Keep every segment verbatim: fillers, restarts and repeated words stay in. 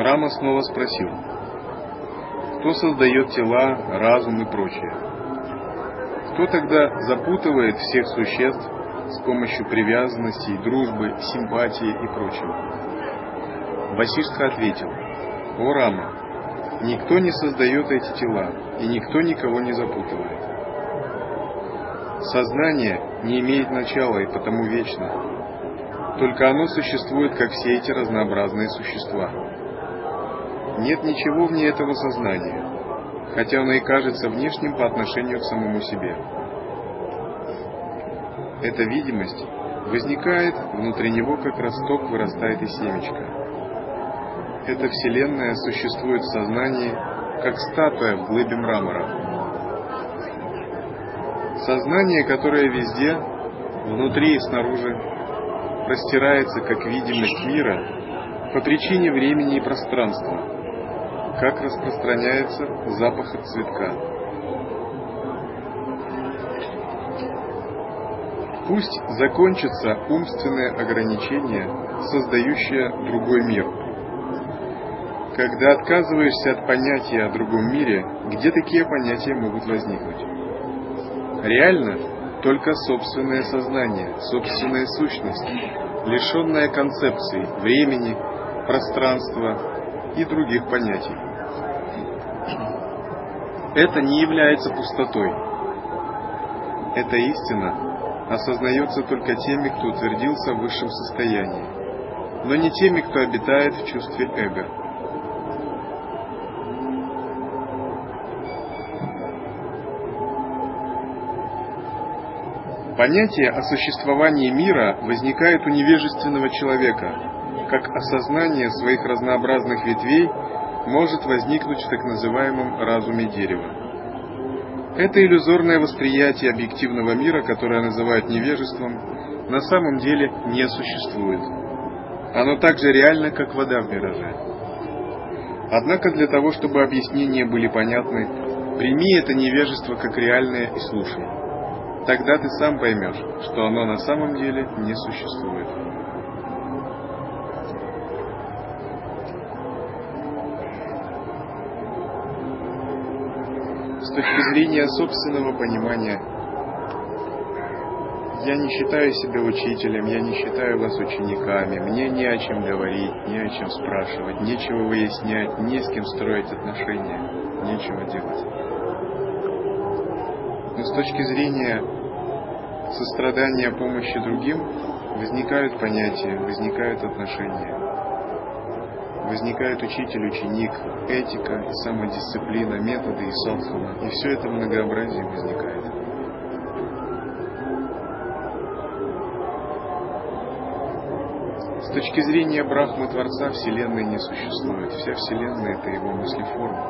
Рама снова спросил: кто создает тела, разум и прочее? Кто тогда запутывает всех существ с помощью привязанностей, дружбы, симпатии и прочего? Васиштха ответил: о Рама, никто не создает эти тела, и никто никого не запутывает. Сознание не имеет начала и потому вечно. Только оно существует, как все эти разнообразные существа. Нет ничего вне этого сознания, хотя оно и кажется внешним по отношению к самому себе. Эта видимость возникает внутри него, как росток вырастает из семечка. Эта Вселенная существует в сознании, как статуя в глыбе мрамора. Сознание, которое везде, внутри и снаружи, простирается, как видимость мира, по причине времени и пространства, как распространяется запах от цветка. Пусть закончится умственное ограничение, создающее другой мир. Когда отказываешься от понятия о другом мире, где такие понятия могут возникнуть? Реально только собственное сознание, собственная сущность, лишенная концепций, времени, пространства и других понятий. Это не является пустотой. Эта истина осознается только теми, кто утвердился в высшем состоянии, но не теми, кто обитает в чувстве эго. Понятие о существовании мира возникает у невежественного человека, как осознание своих разнообразных ветвей может возникнуть в так называемом разуме дерева. Это иллюзорное восприятие объективного мира, которое называют невежеством, на самом деле не существует. Оно так же реально, как вода в мираже. Однако для того, чтобы объяснения были понятны, прими это невежество как реальное и слушай. Тогда ты сам поймешь, что оно на самом деле не существует. С точки зрения собственного понимания, я не считаю себя учителем, я не считаю вас учениками, мне не о чем говорить, не о чем спрашивать, нечего выяснять, не с кем строить отношения, нечего делать. Но с точки зрения сострадания, помощи другим, возникают понятия, возникают отношения. Возникает учитель, ученик, этика и самодисциплина, методы и садхана. И все это многообразие возникает. С точки зрения Брахмы Творца, Вселенной не существует. Вся Вселенная — это его мыслеформа.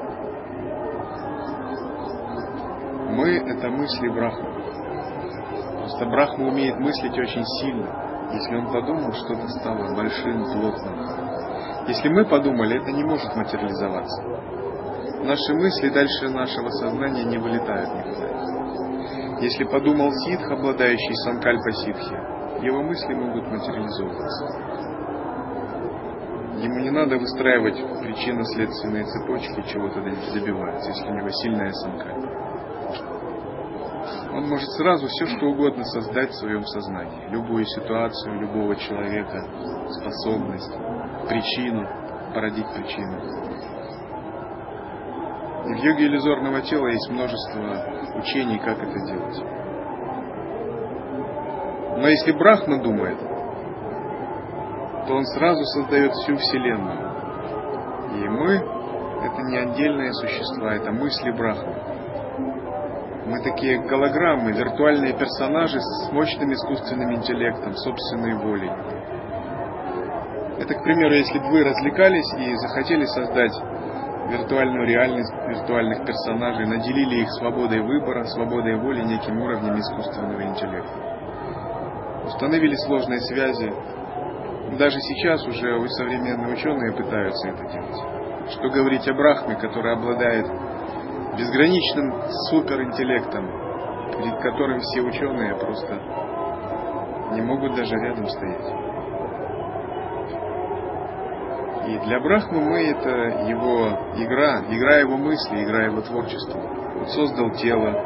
Мы — это мысли Брахмы. Просто Брахма умеет мыслить очень сильно. Если он подумал, что-то стало большим, плотным. Если мы подумали, это не может материализоваться. Наши мысли дальше нашего сознания не вылетают никуда. Если подумал ситх, обладающий санкальпа ситхи, его мысли могут материализовываться. Ему не надо выстраивать причинно-следственные цепочки, чего-то добиваться, если у него сильная санкальпа. Он может сразу все, что угодно создать в своем сознании. Любую ситуацию, любого человека, способность, причину, породить причину. И в йоге иллюзорного тела есть множество учений, как это делать. Но если Брахма думает, то он сразу создает всю Вселенную. И мы — это не отдельные существа, это мысли Брахмы. Мы такие голограммы, виртуальные персонажи с мощным искусственным интеллектом, собственной волей. Это, к примеру, если бы вы развлекались и захотели создать виртуальную реальность виртуальных персонажей, наделили их свободой выбора, свободой воли, неким уровнем искусственного интеллекта. Установили сложные связи. Даже сейчас уже современные ученые пытаются это делать. Что говорить о Брахме, который обладает безграничным суперинтеллектом, перед которым все ученые просто не могут даже рядом стоять. И для Брахмы мы — это его игра, игра его мысли, игра его творчества. Он создал тело,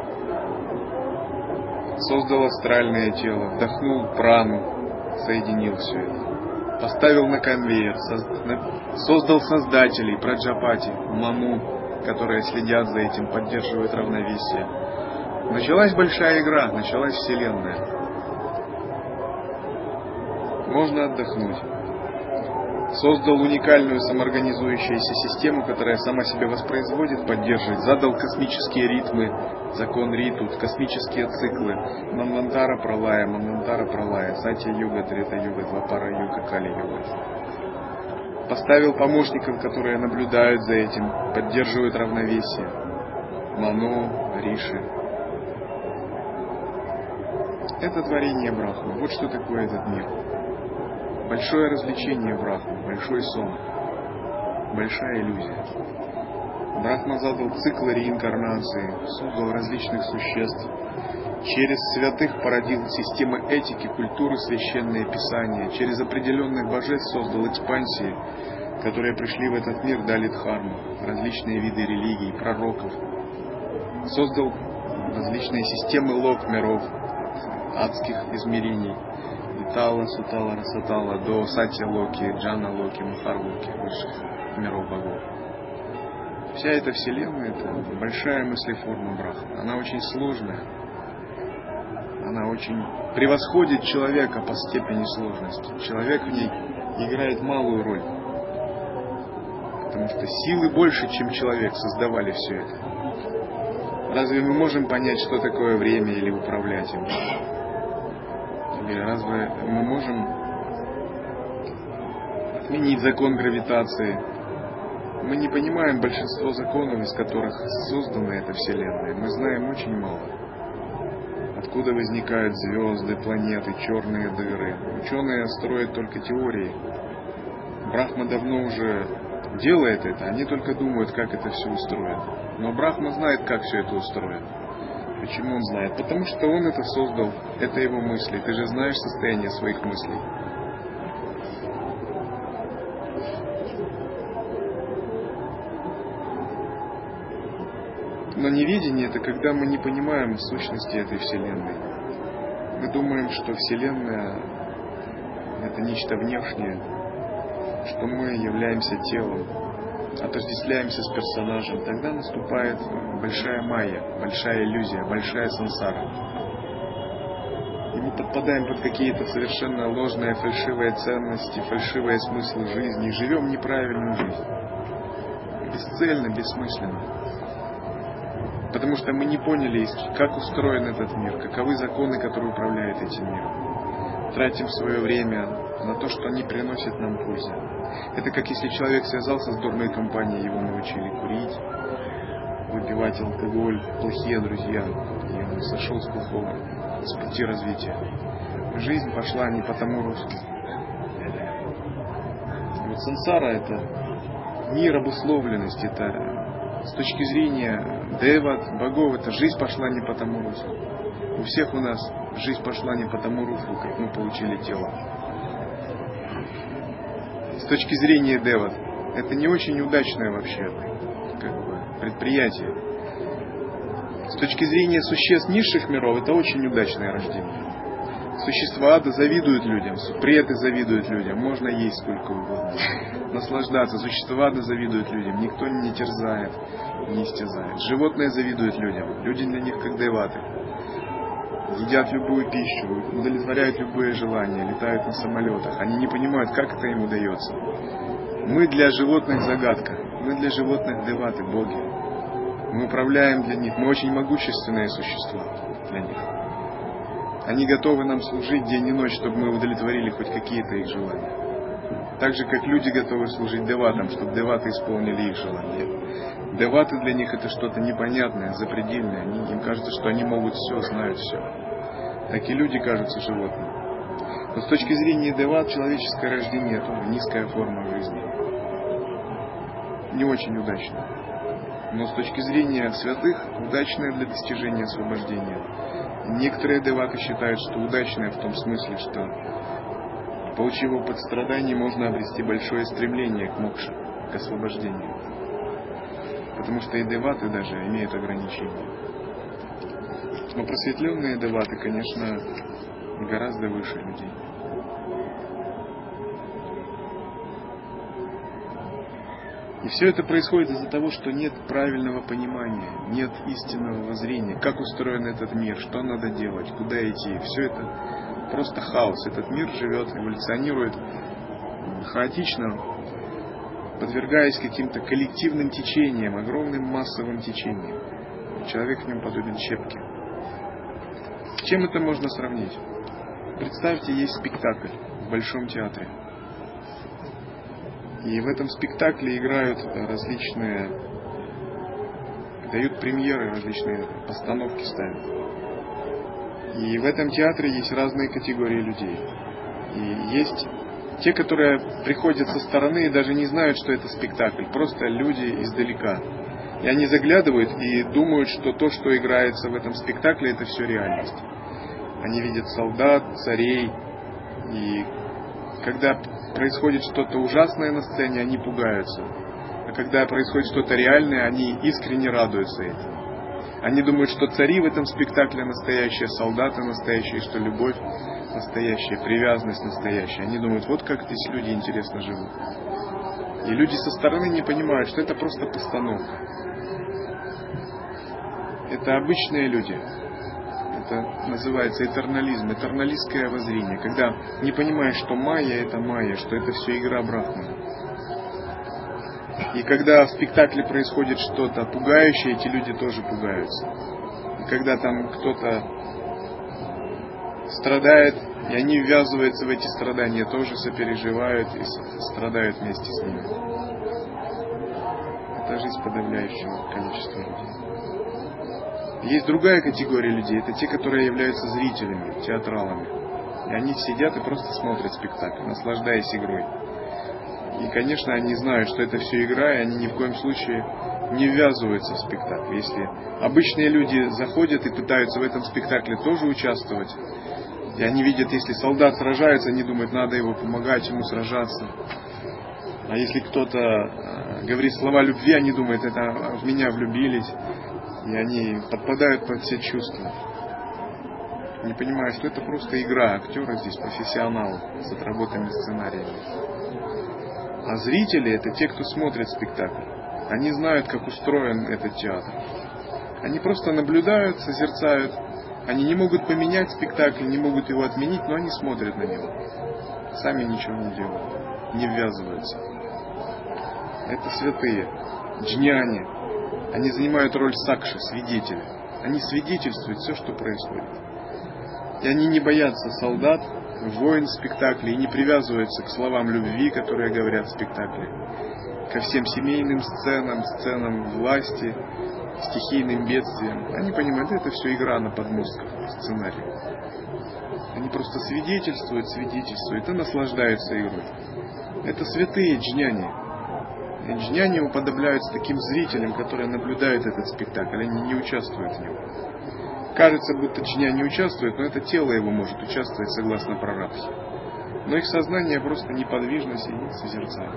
создал астральное тело, вдохнул прану, соединил все это, поставил на конвейер, создал создателей, праджапати, ману, которые следят за этим, поддерживают равновесие. Началась большая игра, началась Вселенная. Можно отдохнуть. Создал уникальную самоорганизующуюся систему, которая сама себя воспроизводит, поддерживает. Задал космические ритмы, закон риту, космические циклы. Манвантара пралая, Манвантара пралая, Сатья-юга, Трета-юга, Двапара-юга, Кали-юга. Поставил помощников, которые наблюдают за этим, поддерживают равновесие. Ману, Риши. Это творение Брахмы. Вот что такое этот мир. Большое развлечение Брахмы, большой сон, большая иллюзия. Брахма задал циклы реинкарнации, создал различных существ. Через святых породил системы этики, культуры, священные писания. Через определенных божеств создал экспансии, которые пришли в этот мир, дали дхарму, различные виды религий, пророков. Создал различные системы лок миров, адских измерений. Итала, Сутала, Расатала, до Сатья Локи, Джана Локи, Махар Локи, высших миров богов. Вся эта вселенная — это большая мыслеформа Брахмы. Она очень сложная. Она очень превосходит человека по степени сложности. Человек в ней играет малую роль. Потому что силы больше, чем человек, создавали все это. Разве мы можем понять, что такое время или управлять им? Или разве мы можем отменить закон гравитации? Мы не понимаем большинство законов, из которых создана эта Вселенная. Мы знаем очень мало. Откуда возникают звезды, планеты, черные дыры. Ученые строят только теории. Брахма давно уже делает это, они только думают, как это все устроено. Но Брахма знает, как все это устроено. Почему он знает? Потому что он это создал, это его мысли. Ты же знаешь состояние своих мыслей. Но невидение — это когда мы не понимаем сущности этой Вселенной. Мы думаем, что Вселенная — это нечто внешнее, что мы являемся телом, отождествляемся с персонажем. Тогда наступает большая майя, большая иллюзия, большая сансара. И мы подпадаем под какие-то совершенно ложные, фальшивые ценности, фальшивые смыслы жизни, и живем неправильную жизнь. Бесцельно, бессмысленно. Потому что мы не поняли, как устроен этот мир, каковы законы, которые управляют этим миром. Тратим свое время на то, что не приносит нам пользы. Это как если человек связался с дурной компанией, его научили курить, выпивать алкоголь, плохие друзья, и он сошел с плохого, с пути развития. Жизнь пошла не по тому руслу. Вот сансара — это мир обусловленности, это с точки зрения деват, богов, это жизнь пошла не по тому руслу. У всех у нас жизнь пошла не по тому руслу, как мы получили тело. С точки зрения деват, это не очень удачное вообще как бы, предприятие. С точки зрения существ низших миров, это очень удачное рождение. Существа ада завидуют людям, преты завидуют людям, можно есть сколько угодно, наслаждаться. Существа ада завидуют людям, никто не терзает, не истязает. Животные завидуют людям, люди для них как деваты. Едят любую пищу, удовлетворяют любые желания, летают на самолетах. Они не понимают, как это им удается. Мы для животных загадка, мы для животных деваты, боги. Мы управляем для них, мы очень могущественные существа для них. Они готовы нам служить день и ночь, чтобы мы удовлетворили хоть какие-то их желания. Так же, как люди готовы служить деватам, чтобы деваты исполнили их желания. Деваты для них это что-то непонятное, запредельное. Они, им кажется, что они могут все, знают все. Так и люди кажутся животными. Но с точки зрения деват, человеческое рождение тоже низкая форма жизни. Не очень удачная. Но с точки зрения святых, удачная для достижения освобождения. Некоторые деваты считают, что удачная в том смысле, что Получив опыт страданий, можно обрести большое стремление к мокше, к освобождению. Потому что и деваты даже имеют ограничения. Но просветленные деваты, конечно, гораздо выше людей. И все это происходит из-за того, что нет правильного понимания, нет истинного воззрения, как устроен этот мир, что надо делать, куда идти. Все это просто хаос. Этот мир живет, эволюционирует хаотично, подвергаясь каким-то коллективным течениям, огромным массовым течениям. Человек в нем подобен щепке. С чем это можно сравнить? Представьте, есть спектакль в Большом театре. И в этом спектакле играют различные, дают премьеры, различные постановки ставят. И в этом театре есть разные категории людей. И есть те, которые приходят со стороны и даже не знают, что это спектакль. Просто люди издалека. И они заглядывают и думают, что то, что играется в этом спектакле, это все реальность. Они видят солдат, царей. И когда происходит что-то ужасное на сцене, они пугаются. А когда происходит что-то реальное, они искренне радуются этому. Они думают, что цари в этом спектакле настоящие, солдаты настоящие, что любовь настоящая, привязанность настоящая. Они думают, вот как здесь люди интересно живут. И люди со стороны не понимают, что это просто постановка. Это обычные люди. Это называется этернализм, этерналистское воззрение. Когда не понимаешь, что майя это майя, что это все игра Брахмана. И когда в спектакле происходит что-то пугающее, эти люди тоже пугаются. И когда там кто-то страдает, и они ввязываются в эти страдания, тоже сопереживают и страдают вместе с ними. Это жизнь подавляющего количества людей. Есть другая категория людей, это те, которые являются зрителями, театралами. И они сидят и просто смотрят спектакль, наслаждаясь игрой. И, конечно, они знают, что это все игра, и они ни в коем случае не ввязываются в спектакль. Если обычные люди заходят и пытаются в этом спектакле тоже участвовать, и они видят, если солдат сражается, они думают, надо его помогать, ему сражаться. А если кто-то э, говорит слова любви, они думают, это в меня влюбились. И они подпадают под все чувства. Не понимая, что это просто игра. Актеры здесь профессионалы с отработанными сценариями. А зрители — это те, кто смотрит спектакль. Они знают, как устроен этот театр. Они просто наблюдают, созерцают. Они не могут поменять спектакль, не могут его отменить, но они смотрят на него. Сами ничего не делают, не ввязываются. Это святые, джняни. Они занимают роль сакши, свидетеля. Они свидетельствуют все, что происходит. И они не боятся солдат, воин в спектакле, и не привязываются к словам любви, которые говорят в спектакле, ко всем семейным сценам, сценам власти, стихийным бедствиям. Они понимают, это все игра на подмостках сценария. Они просто свидетельствуют, свидетельствуют и наслаждаются игрой. Это святые джняни. И джняни уподобляются таким зрителям, которые наблюдают этот спектакль, они не участвуют в нем. Кажется, будто джняни участвует, но это тело его может участвовать согласно прарабдхи. Но их сознание просто неподвижно сидит, созерцает.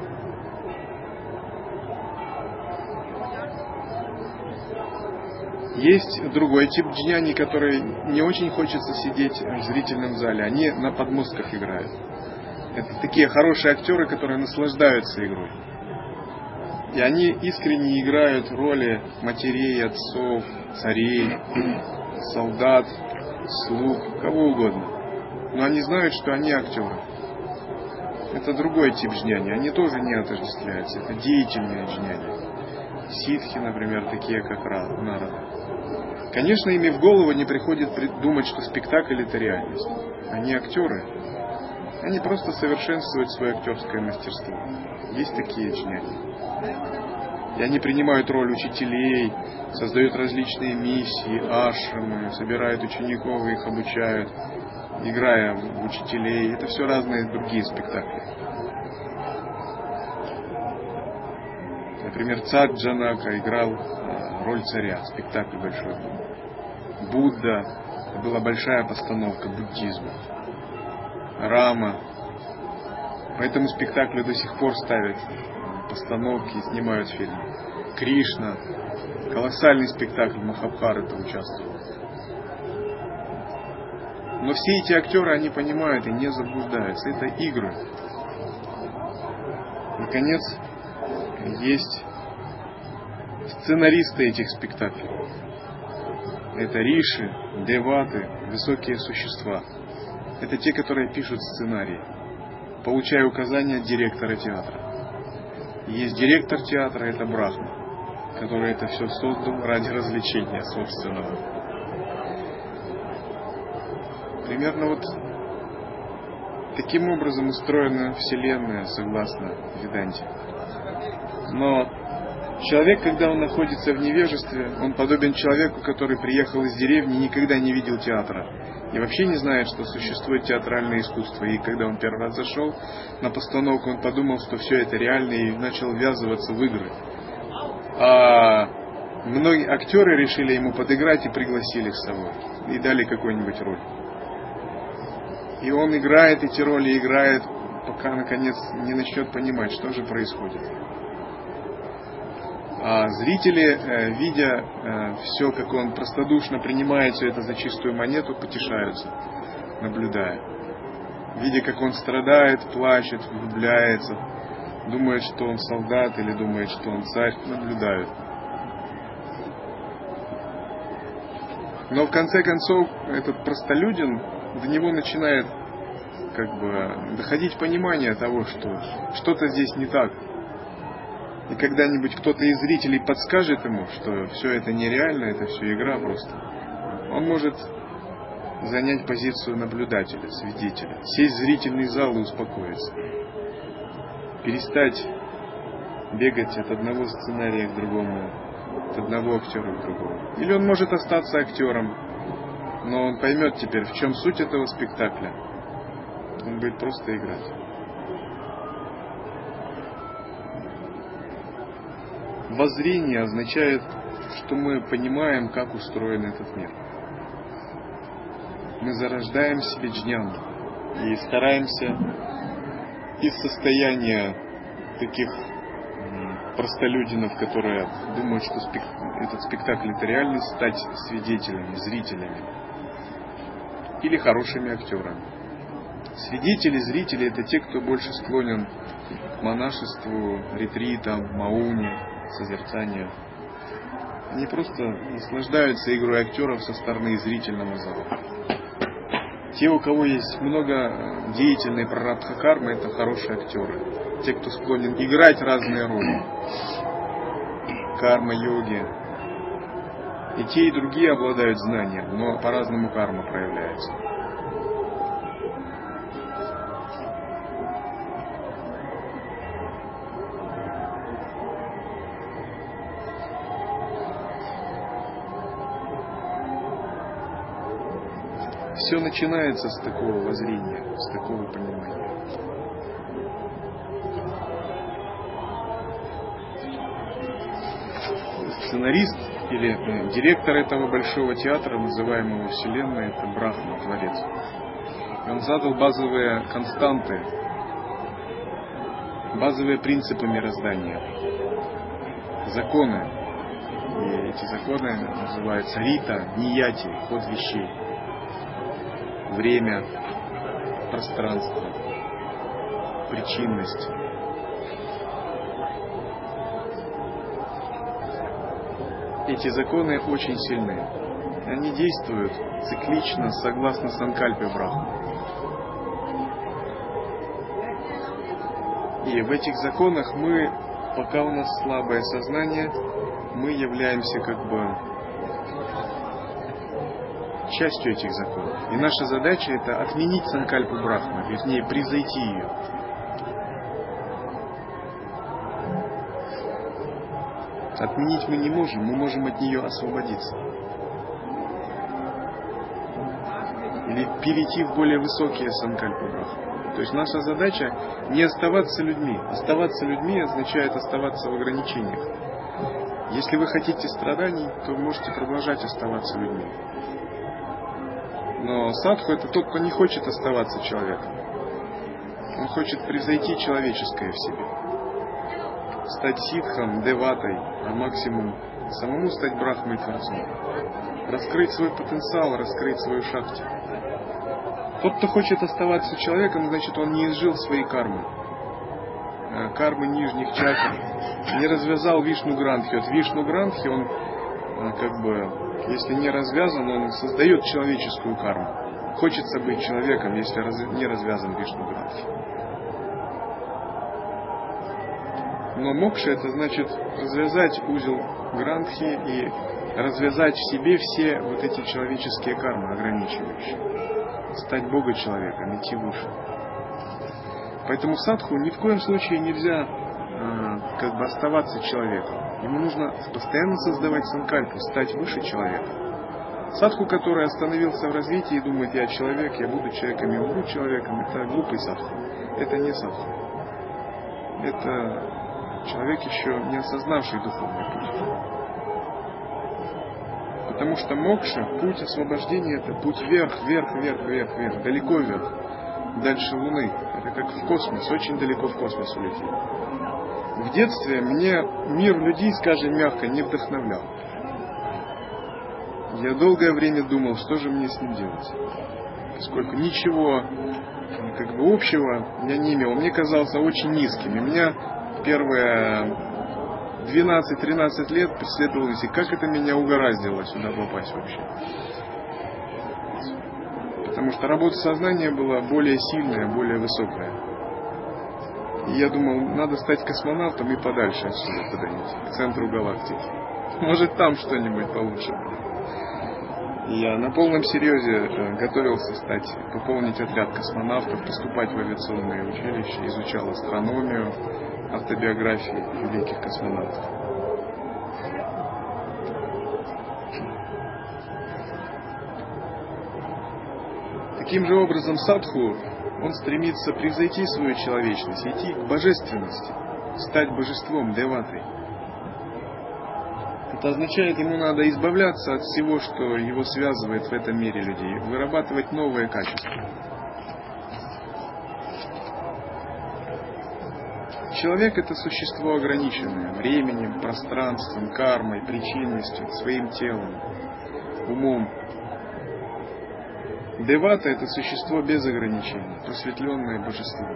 Есть другой тип джняни, который не очень хочется сидеть в зрительном зале. Они на подмостках играют. Это такие хорошие актеры, которые наслаждаются игрой. И они искренне играют роли матерей, отцов, царей, солдат, слуг, кого угодно. Но они знают, что они актеры. Это другой тип джняни. Они тоже не отождествляются. Это деятельные джняни. Ситхи, например, такие как Нарада. Конечно, ими в голову не приходит думать, что спектакль — это реальность. Они актеры. Они просто совершенствуют свое актерское мастерство. Есть такие джняни. И они принимают роль учителей, создают различные миссии, ашрамы, собирают учеников и их обучают, играя в учителей. Это все разные другие спектакли. Например, царь Джанака играл роль царя, спектакль большой был. Будда — это была большая постановка буддизма. Рама Поэтому спектакли до сих пор ставят, постановки, снимают фильмы. Кришна, колоссальный спектакль, Махабхарата участвовал. Но все эти актеры, они понимают и не заблуждаются. Это игры. Наконец, есть сценаристы этих спектаклей. Это риши, деваты, высокие существа. Это те, которые пишут сценарии, получая указания от директора театра. И есть директор театра, это Брахма, который это все создал ради развлечения собственного. Примерно вот таким образом устроена Вселенная, согласно Веданте. Но человек, когда он находится в невежестве, он подобен человеку, который приехал из деревни и никогда не видел театра. И вообще не знает, что существует театральное искусство. И когда он первый раз зашел на постановку, он подумал, что все это реально, и начал ввязываться в игры. А многие актеры решили ему подыграть и пригласили с собой. И дали какую-нибудь роль. И он играет эти роли, играет, пока наконец не начнет понимать, что же происходит. А зрители, видя все, как он простодушно принимает все это за чистую монету, потешаются, наблюдая. Видя, как он страдает, плачет, влюбляется, думает, что он солдат или думает, что он царь, наблюдают. Но в конце концов этот простолюдин, до него начинает как бы доходить понимание того, что что-то здесь не так. И когда-нибудь кто-то из зрителей подскажет ему, что все это нереально, это все игра просто, он может занять позицию наблюдателя, свидетеля, сесть в зрительный зал и успокоиться. Перестать бегать от одного сценария к другому, от одного актера к другому. Или он может остаться актером, но он поймет теперь, в чем суть этого спектакля. Он будет просто играть. Воззрение означает, что мы понимаем, как устроен этот мир. Мы зарождаем в себе джняну и стараемся из состояния таких простолюдинов, которые думают, что спек- этот спектакль это реальность, стать свидетелями, зрителями или хорошими актерами. Свидетели, зрители — это те, кто больше склонен к монашеству, ретритам, мауне, созерцанию. Они просто наслаждаются игрой актеров со стороны зрительного зала. Те, у кого есть много деятельной прарабдха кармы, это хорошие актеры. Те, кто склонен играть разные роли. Карма, йоги. И те, и другие обладают знанием, но по-разному карма проявляется. Все начинается с такого воззрения, с такого понимания. Сценарист или э, директор этого большого театра, называемого Вселенной, это Брахма, Творец. И он задал базовые константы, базовые принципы мироздания, законы. И эти законы называются рита, нияти, ход вещей. Время, пространство, причинность. Эти законы очень сильны. Они действуют циклично, согласно санкальпе Брахмы. И в этих законах мы, пока у нас слабое сознание, мы являемся как бы частью этих законов. И наша задача — это отменить санкальпу Брахмы, вернее, превзойти ее. Отменить мы не можем, мы можем от нее освободиться. Или перейти в более высокие санкальпы Брахмы. То есть наша задача не оставаться людьми. Оставаться людьми означает оставаться в ограничениях. Если вы хотите страданий, то вы можете продолжать оставаться людьми. Но садху — это тот, кто не хочет оставаться человеком. Он хочет превзойти человеческое в себе. Стать ситхом, деватой, а максимум самому стать брахмой Творцом. Раскрыть свой потенциал, раскрыть свою шакти. Тот, кто хочет оставаться человеком, значит, он не изжил свои кармы. Кармы нижних чакр. Не развязал Вишну Грандхи. От Вишну Грандхи он, как бы, если не развязан, он создает человеческую карму. Хочется быть человеком, если не развязан Вишну Грандхи. Но мокша — это значит развязать узел Грандхи и развязать в себе все вот эти человеческие кармы, ограничивающие. Стать Бога-человеком, идти выше. Поэтому в садху ни в коем случае нельзя э, как бы оставаться человеком. Ему нужно постоянно создавать санкальпу, стать выше человека. Садху, который остановился в развитии и думает: я человек, я буду человеком, я умру человеком, это глупый садху. Это не садху. Это человек, еще не осознавший духовный путь. Потому что мокша, путь освобождения, это путь вверх, вверх, вверх, вверх, вверх, далеко вверх, дальше Луны. Это как в космос, очень далеко в космос улететь. В детстве мне мир людей, скажем мягко, не вдохновлял. Я долгое время думал, что же мне с ним делать. Поскольку ничего как бы общего я не имел. Мне казался очень низким. И меня первые двенадцать-тринадцать лет преследовал мысль, как это меня угораздило сюда попасть вообще. Потому что работа сознания была более сильная, более высокая. И я думал, надо стать космонавтом и подальше отсюда куда-нибудь, к центру галактики. Может, там что-нибудь получше будет. И я на полном серьезе готовился стать, пополнить отряд космонавтов, поступать в авиационное училище, изучал астрономию, автобиографии великих космонавтов. Таким же образом садху, он стремится превзойти свою человечность, идти к божественности, стать божеством, деватой. Это означает, ему надо избавляться от всего, что его связывает в этом мире людей, вырабатывать новые качества. Человек — это существо ограниченное временем, пространством, кармой, причинностью, своим телом, умом. Девата — это существо без ограничений, просветленное божество.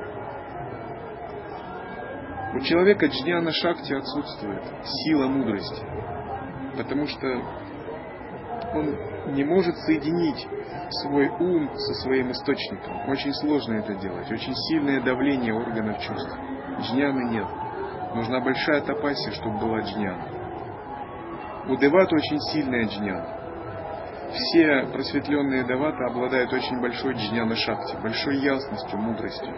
У человека джняна шакти отсутствует, сила мудрости, потому что он не может соединить свой ум со своим источником. Очень сложно это делать, очень сильное давление органов чувств. Джняны нет. Нужна большая тапасия, чтобы была джняна. У деват очень сильная джняна. Все просветленные деваты обладают очень большой джняна шакти, большой ясностью, мудростью.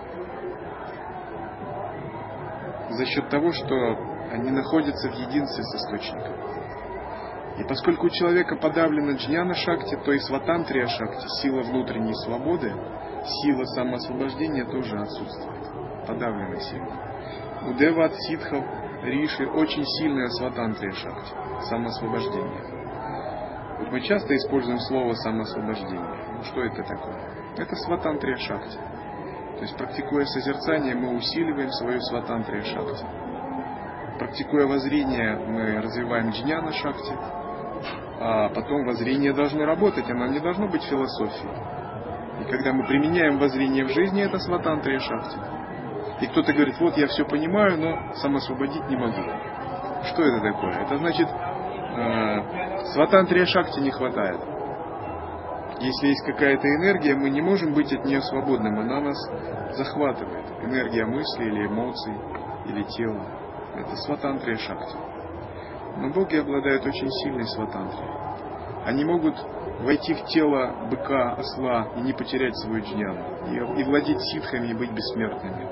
За счет того, что они находятся в единстве с источником. И поскольку у человека подавлена джняна шакти, то и сватантрия шакти, сила внутренней свободы, сила самоосвобождения тоже отсутствует. Подавлена сила. У деват, ситхов, риши очень сильная сватантрия шакти, самоосвобождение. Вот мы часто используем слово самоосвобождение. Ну, что это такое? Это сватантрия шакти. То есть, практикуя созерцание, мы усиливаем свою сватантрия шакти. Практикуя воззрение, мы развиваем джняна шакти, а потом воззрение должно работать, оно не должно быть философией. И когда мы применяем воззрение в жизни, это сватантрия шакти. И кто-то говорит: вот я все понимаю, но самоосвободить не могу. Что это такое? Это значит, э, сватантрия шакти не хватает. Если есть какая-то энергия, мы не можем быть от нее свободным, она нас захватывает. Энергия мысли или эмоций, или тела. Это сватантрия шакти. Но боги обладают очень сильной сватантрией. Они могут войти в тело быка, осла и не потерять свою джняну. И, и владеть ситхами и быть бессмертными.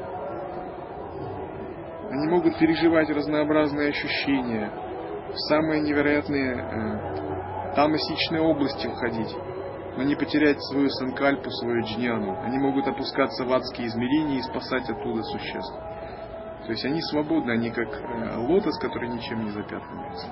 Они могут переживать разнообразные ощущения, в самые невероятные э, тамасичные области входить, но не потерять свою санкальпу, свою джняну. Они могут опускаться в адские измерения и спасать оттуда существ. То есть они свободны, они как э, лотос, который ничем не запятнывается.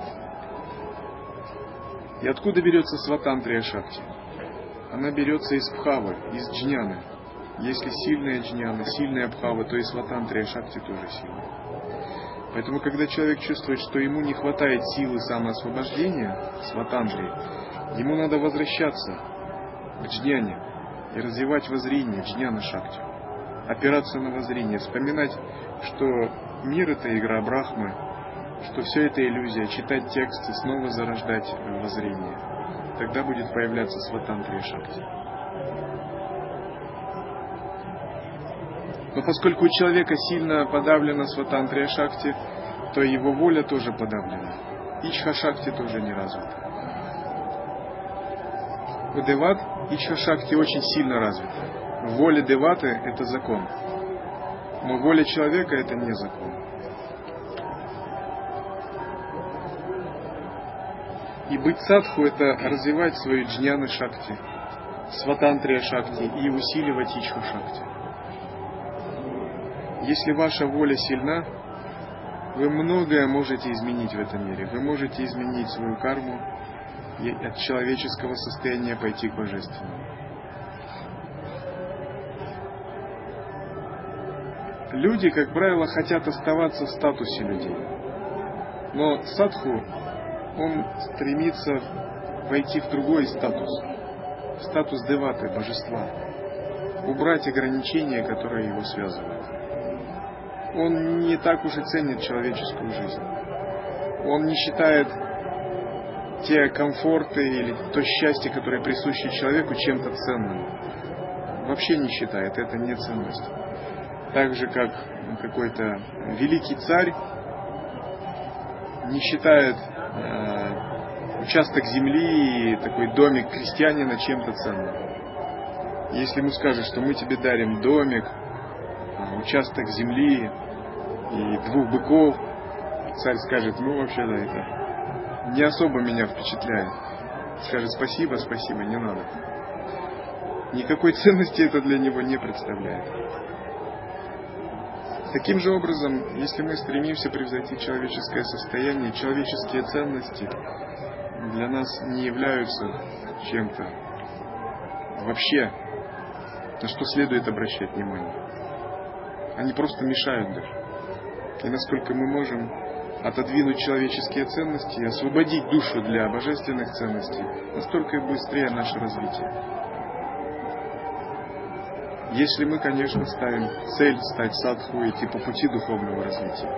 И откуда берется сватантрия шакти? Она берется из бхавы, из джняны. Если сильная джняна, сильная бхава, то и сватантрия шакти тоже сильная. Поэтому, когда человек чувствует, что ему не хватает силы самоосвобождения, сватантрии, ему надо возвращаться к джняне и развивать воззрение, джняна шакти. Опираться на воззрение, вспоминать, что мир — это игра Брахмы, что все это иллюзия, читать тексты, снова зарождать воззрение. Тогда будет появляться сватантрия шакти. Но поскольку у человека сильно подавлена сватантрия шакти, то его воля тоже подавлена. Ичха шакти тоже не развита. У деват ичха шакти очень сильно развита. Воля деваты — это закон. Но воля человека — это не закон. И быть садху — это развивать свою джняна шакти, сватантрия шакти и усиливать ичху шакти. Если ваша воля сильна, вы многое можете изменить в этом мире. Вы можете изменить свою карму и от человеческого состояния пойти к божественному. Люди, как правило, хотят оставаться в статусе людей. Но садху, он стремится войти в другой статус. В статус деваты, божества. Убрать ограничения, которые его связывают. Он не так уж и ценит человеческую жизнь. Он не считает те комфорты или то счастье, которое присуще человеку, чем-то ценным. Вообще не считает, это не ценность. Так же, как какой-то великий царь не считает э, участок земли и такой домик крестьянина чем-то ценным. Если ему скажут, что мы тебе дарим домик, участок земли и двух быков, царь скажет: ну вообще да, это не особо меня впечатляет. Скажет: спасибо, спасибо, не надо. Никакой ценности это для него не представляет. Таким же образом, если мы стремимся превзойти человеческое состояние, человеческие ценности для нас не являются чем-то вообще, на что следует обращать внимание. Они просто мешают даже. И насколько мы можем отодвинуть человеческие ценности и освободить душу для божественных ценностей, настолько и быстрее наше развитие. Если мы, конечно, ставим цель стать садху и идти по пути духовного развития.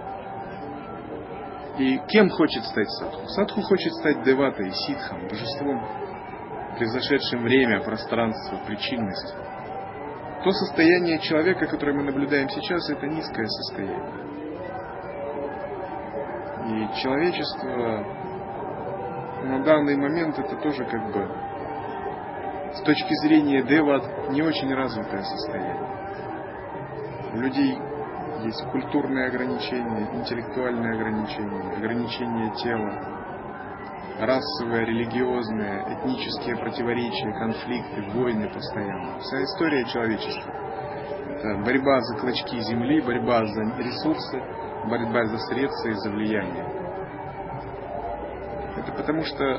И кем хочет стать садху? Садху хочет стать деватой, ситхом, божеством, превзошедшим время, пространство, причинность. То состояние человека, которое мы наблюдаем сейчас, это низкое состояние. И человечество на данный момент это тоже как бы с точки зрения деват не очень развитое состояние. У людей есть культурные ограничения, интеллектуальные ограничения, ограничения тела, расовые, религиозные, этнические противоречия, конфликты, войны постоянно. Вся история человечества — это борьба за клочки земли, борьба за ресурсы, борьба за средства и за влияние. Это потому что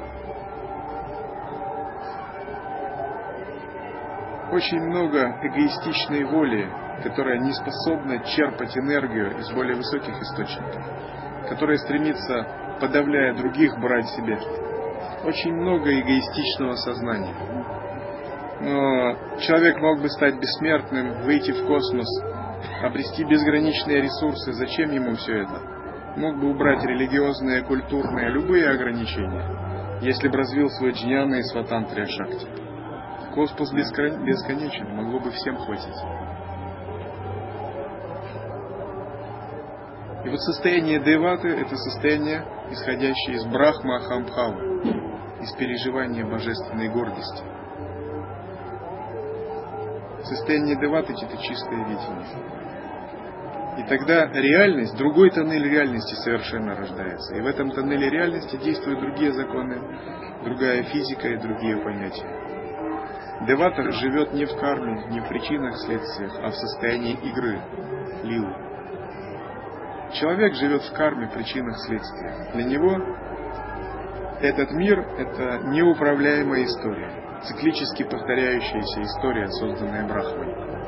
очень много эгоистичной воли, которая не способна черпать энергию из более высоких источников, которая стремится, подавляя других, брать себе. Очень много эгоистичного сознания. Но человек мог бы стать бессмертным, выйти в космос, обрести безграничные ресурсы. Зачем ему все это? Мог бы убрать религиозные, культурные, любые ограничения, если бы развил свой джняна и сватантрия шакти. Космос бесконечен, могло бы всем хватить. И вот состояние деваты — это состояние, исходящее из брахма ахамбхавы, из переживания божественной гордости. Состояние деваты — это чистое видение. И тогда реальность, другой тоннель реальности совершенно рождается. И в этом тоннеле реальности действуют другие законы, другая физика и другие понятия. Девата живет не в карме, не в причинах, следствиях, а в состоянии игры, лилы. Человек живет в карме, причинах, следствиях. Для него этот мир — это неуправляемая история, циклически повторяющаяся история, созданная Брахмой.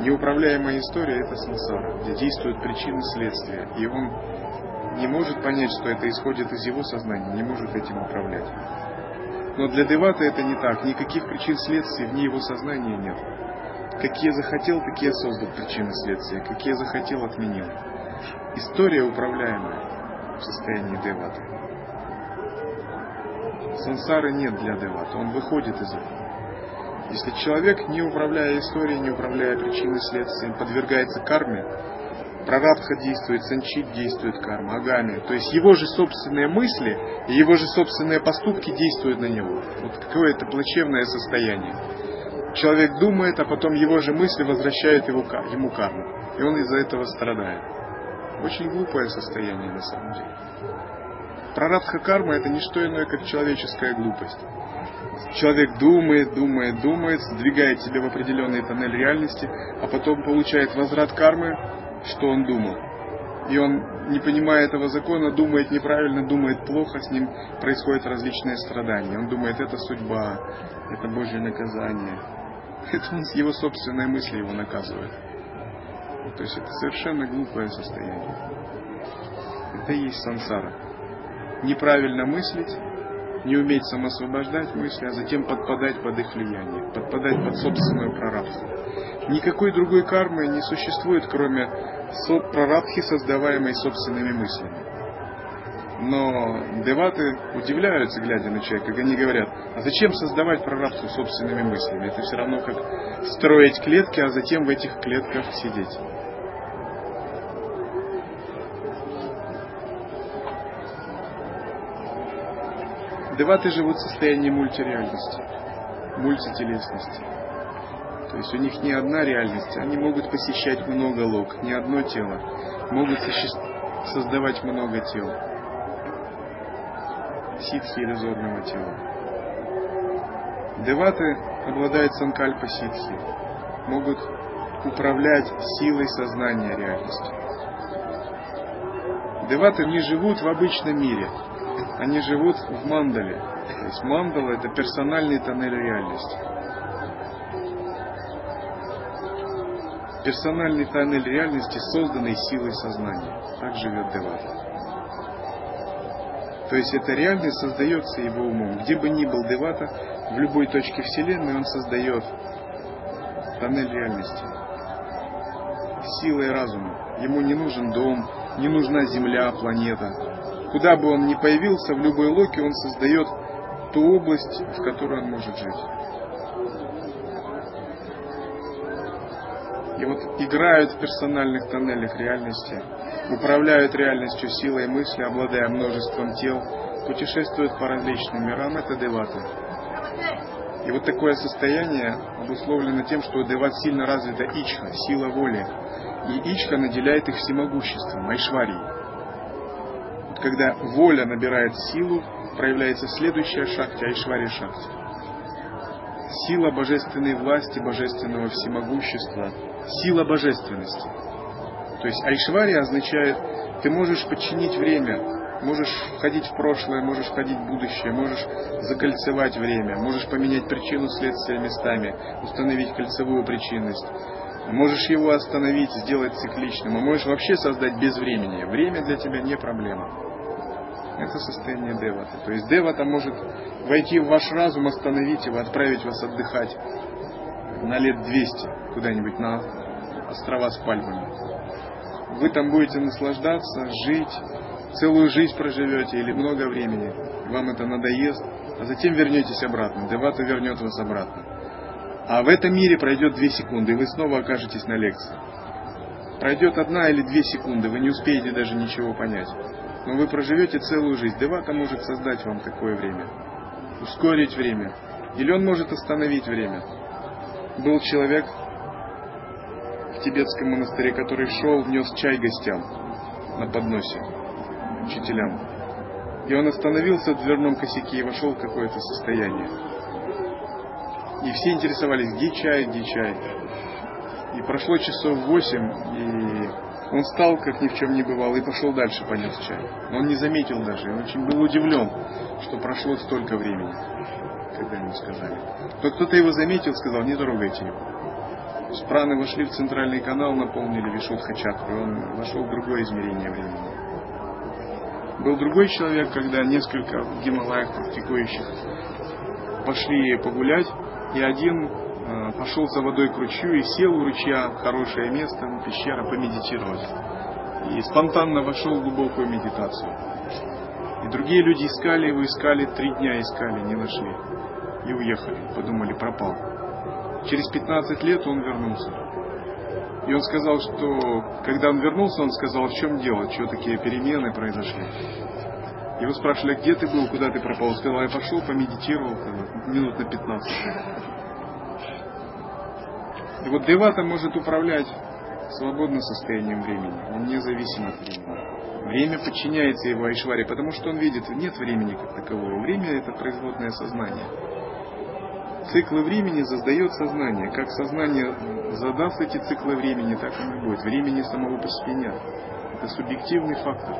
Неуправляемая история — это сансара, где действуют причины следствия, и он не может понять, что это исходит из его сознания, не может этим управлять. Но для девата это не так, никаких причин следствий вне его сознания нет. Какие захотел, такие создал причины следствия, какие захотел, отменил. История управляемая в состоянии девата. Сансары нет для девата, он выходит из этого. Если человек, не управляя историей, не управляя причиной следствия, подвергается карме, прарабдха действует, санчит действует карма, агами, то есть его же собственные мысли и его же собственные поступки действуют на него. Вот какое это плачевное состояние. Человек думает, а потом его же мысли возвращают его, ему карму, и он из-за этого страдает. Очень глупое состояние на самом деле. Прарабдха карма — это не что иное, как человеческая глупость. Человек думает, думает, думает, сдвигает себя в определенный тоннель реальности, а потом получает возврат кармы, что он думал. И он, не понимая этого закона, думает неправильно, думает плохо, с ним происходят различные страдания. Он думает, это судьба, это Божье наказание. Это он, его собственные мысли его наказывает. То есть это совершенно глупое состояние. Это и есть сансара. Неправильно мыслить, не уметь самоосвобождать мысли, а затем подпадать под их влияние, подпадать под собственную прарабдху. Никакой другой кармы не существует, кроме прарабдхи, создаваемой собственными мыслями. Но деваты удивляются, глядя на человека, как они говорят, а зачем создавать прарабдху собственными мыслями? Это все равно как строить клетки, а затем в этих клетках сидеть. Деваты живут в состоянии мультиреальности, мультителесности. То есть у них не одна реальность, они могут посещать много лок, не одно тело, могут создавать много тел, ситхи иллюзорного тела. Деваты обладают санкальпа ситхи, могут управлять силой сознания реальностью. Деваты не живут в обычном мире. Они живут в мандале. То есть мандала — это персональный тоннель реальности. Персональный тоннель реальности, созданный силой сознания. Так живет девата. То есть эта реальность создается его умом. Где бы ни был девата, в любой точке Вселенной он создает тоннель реальности. Силой разума. Ему не нужен дом, не нужна земля, планета. Куда бы он ни появился, в любой локе он создает ту область, в которой он может жить. И вот играют в персональных тоннелях реальности, управляют реальностью силой мысли, обладая множеством тел, путешествуют по различным мирам, это деваты. И вот такое состояние обусловлено тем, что у деват сильно развита ичха, сила воли. И ичха наделяет их всемогуществом, айшварией. Когда воля набирает силу, проявляется следующая шакти, айшвария шакти. Сила божественной власти, божественного всемогущества, сила божественности. То есть айшвария означает, ты можешь подчинить время, можешь входить в прошлое, можешь входить в будущее, можешь закольцевать время, можешь поменять причину следствия местами, установить кольцевую причинность. Можешь его остановить, сделать цикличным, а можешь вообще создать безвременье. Время для тебя не проблема. Это состояние девата. То есть девата может войти в ваш разум, остановить его, отправить вас отдыхать на лет двести куда-нибудь на острова с пальмами. Вы там будете наслаждаться, жить, целую жизнь проживете или много времени. Вам это надоест, а затем вернетесь обратно. Девата вернет вас обратно. А в этом мире пройдет две секунды, и вы снова окажетесь на лекции. Пройдет одна или две секунды, вы не успеете даже ничего понять. Но вы проживете целую жизнь. Девата может создать вам такое время. Ускорить время. Или он может остановить время. Был человек в тибетском монастыре, который шел, нес чай гостям на подносе, учителям. И он остановился в дверном косяке и вошел в какое-то состояние. И все интересовались, где чай, где чай. И прошло часов восемь, и он встал, как ни в чем не бывало, и пошел дальше, понес чай. Но он не заметил даже, он очень был удивлен, что прошло столько времени, когда ему сказали. Но кто-то его заметил, сказал, не трогайте его. Праны вошли в центральный канал, наполнили Вишудха-чакру, и он вошел в другое измерение времени. Был другой человек, когда несколько в Гималаях практикующих пошли погулять, и один э, пошел за водой к ручью и сел у ручья в хорошее место, пещера, помедитировать. И спонтанно вошел в глубокую медитацию. И другие люди искали его, искали, три дня искали, не нашли. И уехали, подумали, пропал. Через пятнадцать лет он вернулся. И он сказал, что когда он вернулся, он сказал, в чем дело, что такие перемены произошли. Его спрашивали, где ты был, куда ты пропал. Он сказал, я пошел, помедитировал минут на пятнадцать. И вот девата может управлять свободным состоянием времени, он не зависим от времени. Время подчиняется его айшваре, потому что он видит, нет времени как такового. Время — это производное сознание. Циклы времени создает сознание. Как сознание задаст эти циклы времени, так оно и будет. Времени самого по себе нет. Это субъективный фактор.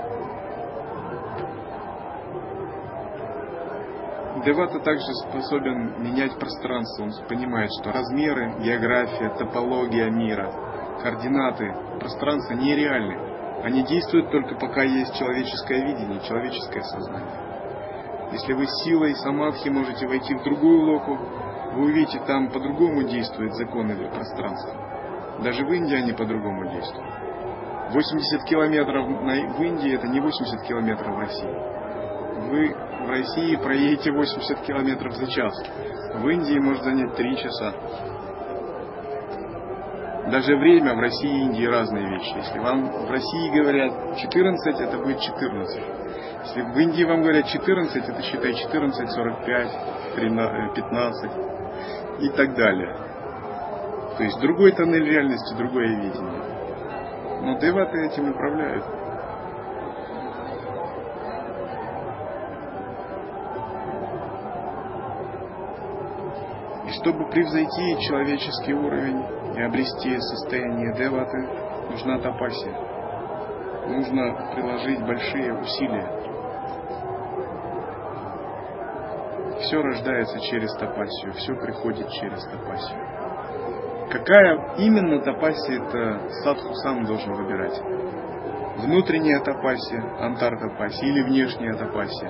Девата также способен менять пространство. Он понимает, что размеры, география, топология мира, координаты пространства нереальны. Они действуют только пока есть человеческое видение, человеческое сознание. Если вы силой самадхи можете войти в другую локу, вы увидите, там по-другому действуют законы пространства. Даже в Индии они по-другому действуют. восемьдесят километров в Индии — это не восемьдесят километров в России. Вы в России проедете восемьдесят километров за час. В Индии может занять три часа. Даже время в России и Индии разные вещи. Если вам в России говорят четырнадцать, это будет четырнадцать. Если в Индии вам говорят четырнадцать, это считай четырнадцать, сорок пять, пятнадцать и так далее. То есть другой тоннель реальности, другое видение. Но деваты этим управляют. И чтобы превзойти человеческий уровень и обрести состояние деваты, нужна тапасия. Нужно приложить большие усилия. Все рождается через тапасию, все приходит через тапасию. Какая именно тапасия, это садху сам должен выбирать. Внутренняя тапасия, антар-тапасия или внешняя тапасия.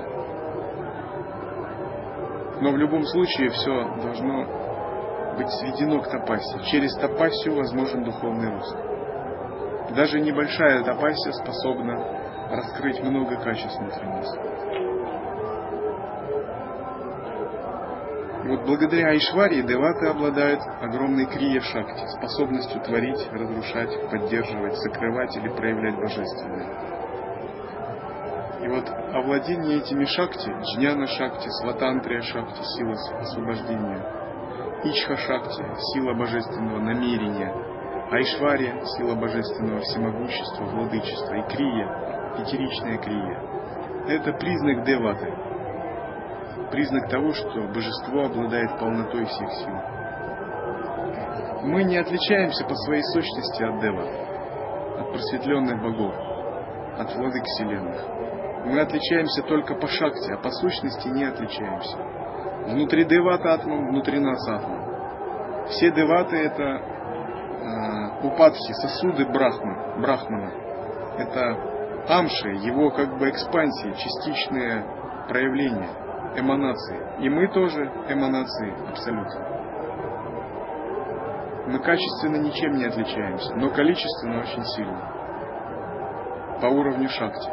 Но в любом случае все должно быть сведено к тапасии. Через тапасию возможен духовный рост. Даже небольшая тапасия способна раскрыть много качеств внутри нас. И вот благодаря айшварии деваты обладают огромной крия-шакти, способностью творить, разрушать, поддерживать, сокрывать или проявлять божественное. И вот овладение этими шакти, джняна-шакти, сватантрия-шакти, сила освобождения, ичха-шакти, сила божественного намерения, айшвария, сила божественного всемогущества, владычества, и крия, пятеричная крия. Это признак деваты. Признак того, что божество обладает полнотой всех сил. Мы не отличаемся по своей сущности от деват, от просветленных богов, от владык вселенных. Мы отличаемся только по шакти, а по сущности не отличаемся. Внутри девата атман, внутри нас атман. Все деваты — это э, упадхи, сосуды брахмы, брахмана. Это амши, его как бы экспансии, частичные проявления, эманации. И мы тоже эманации абсолютно. Мы качественно ничем не отличаемся, но количественно очень сильно. По уровню шакти.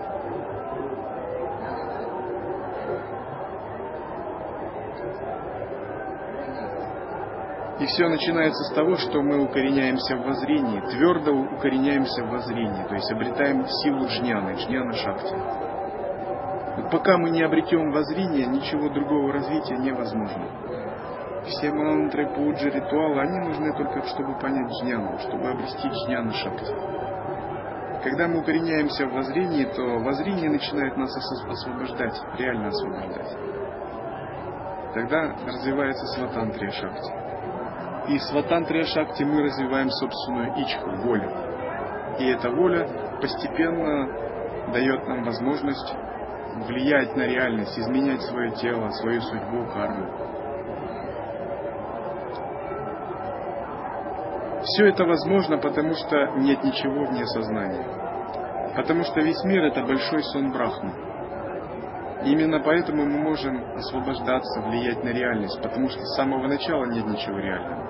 И все начинается с того, что мы укореняемся в воззрении, твердо укореняемся в воззрении, то есть обретаем силу джняны, джняна-шакти. Но пока мы не обретем воззрение, ничего другого развития невозможно. Все мантры, пуджи, ритуалы, они нужны только, чтобы понять джняну, чтобы обрести джняна-шакти. Когда мы укореняемся в воззрении, то воззрение начинает нас освобождать, реально освобождать. Тогда развивается сватантрия-шакти. И в сватантрия-шакти мы развиваем собственную ичху, волю. И эта воля постепенно дает нам возможность влиять на реальность, изменять свое тело, свою судьбу, карму. Все это возможно, потому что нет ничего вне сознания. Потому что весь мир — это большой сон Брахмы. Именно поэтому мы можем освобождаться, влиять на реальность, потому что с самого начала нет ничего реального.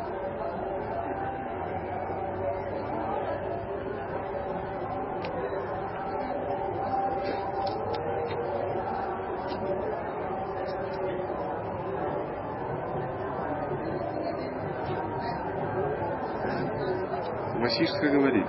Васиштха говорит: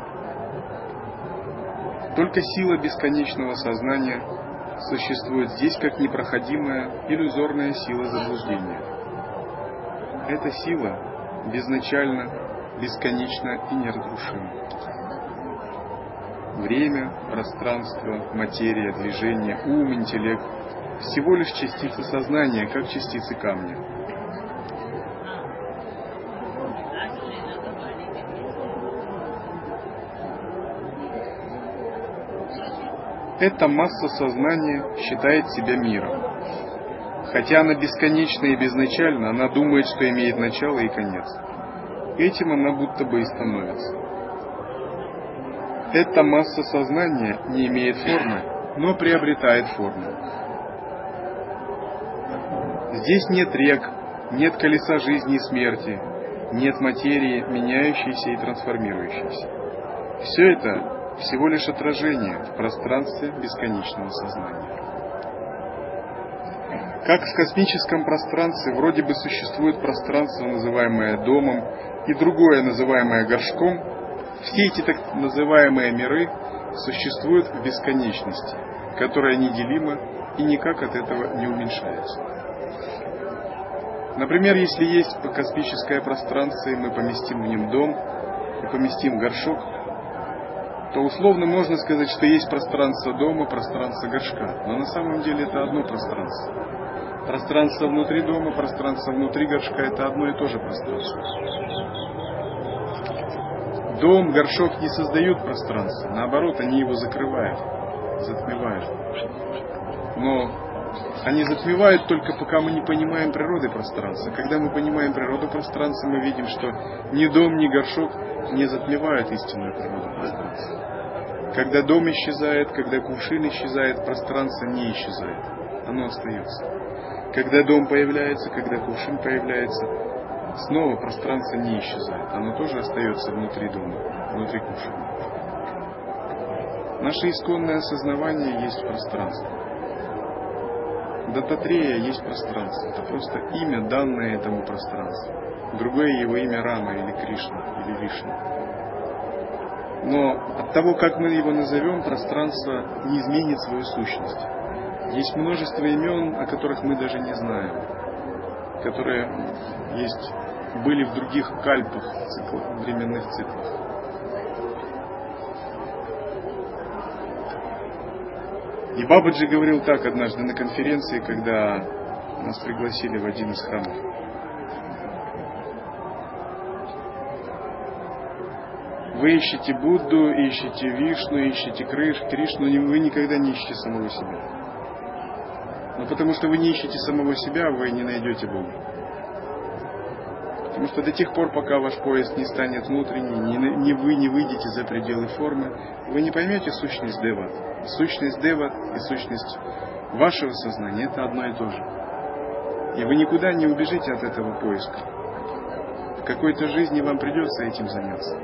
только сила бесконечного сознания существует здесь как непроходимая иллюзорная сила заблуждения. Эта сила безначальна, бесконечна и неразрушима. Время, пространство, материя, движение, ум, интеллект — всего лишь частицы сознания, как частицы камня. Эта масса сознания считает себя миром. Хотя она бесконечна и безначальна, она думает, что имеет начало и конец. Этим она будто бы и становится. Эта масса сознания не имеет формы, но приобретает форму. Здесь нет рек, нет колеса жизни и смерти, нет материи, меняющейся и трансформирующейся. Все это всего лишь отражение в пространстве бесконечного сознания. Как в космическом пространстве вроде бы существует пространство, называемое домом, и другое, называемое горшком, все эти так называемые миры существуют в бесконечности, которая неделима и никак от этого не уменьшается. Например, если есть космическое пространство, и мы поместим в нем дом, и поместим горшок, то условно можно сказать, что есть пространство дома, пространство горшка. Но на самом деле это одно пространство. Пространство внутри дома, пространство внутри горшка — это одно и то же пространство. Дом, горшок не создают пространство. Наоборот, они его закрывают, затмевают. Но они затмевают только пока мы не понимаем природы пространства. Когда мы понимаем природу пространства, мы видим, что ни дом, ни горшок не затмевают истинную природу пространства. Когда дом исчезает, когда кувшин исчезает, пространство не исчезает. Оно остается. Когда дом появляется, когда кувшин появляется, снова пространство не исчезает. Оно тоже остается внутри дома, внутри кувшина. Наше исконное осознавание есть пространство. Дататрея есть пространство. Это просто имя, данное этому пространству. Другое его имя Рама или Кришна или Вишну. Но от того, как мы его назовем, пространство не изменит свою сущность. Есть множество имен, о которых мы даже не знаем, которые есть, были в других кальпах, циклах, временных циклах. И Бабаджи говорил так однажды на конференции, когда нас пригласили в один из храмов. Вы ищете Будду, ищете Вишну, ищете Кришну, вы никогда не ищете самого себя. Но потому что вы не ищете самого себя, вы не найдете Бога. Потому что до тех пор, пока ваш поиск не станет внутренним, ни вы не выйдете за пределы формы, вы не поймете сущность Деват. Сущность Деват и сущность вашего сознания — это одно и то же. И вы никуда не убежите от этого поиска. В какой-то жизни вам придется этим заняться.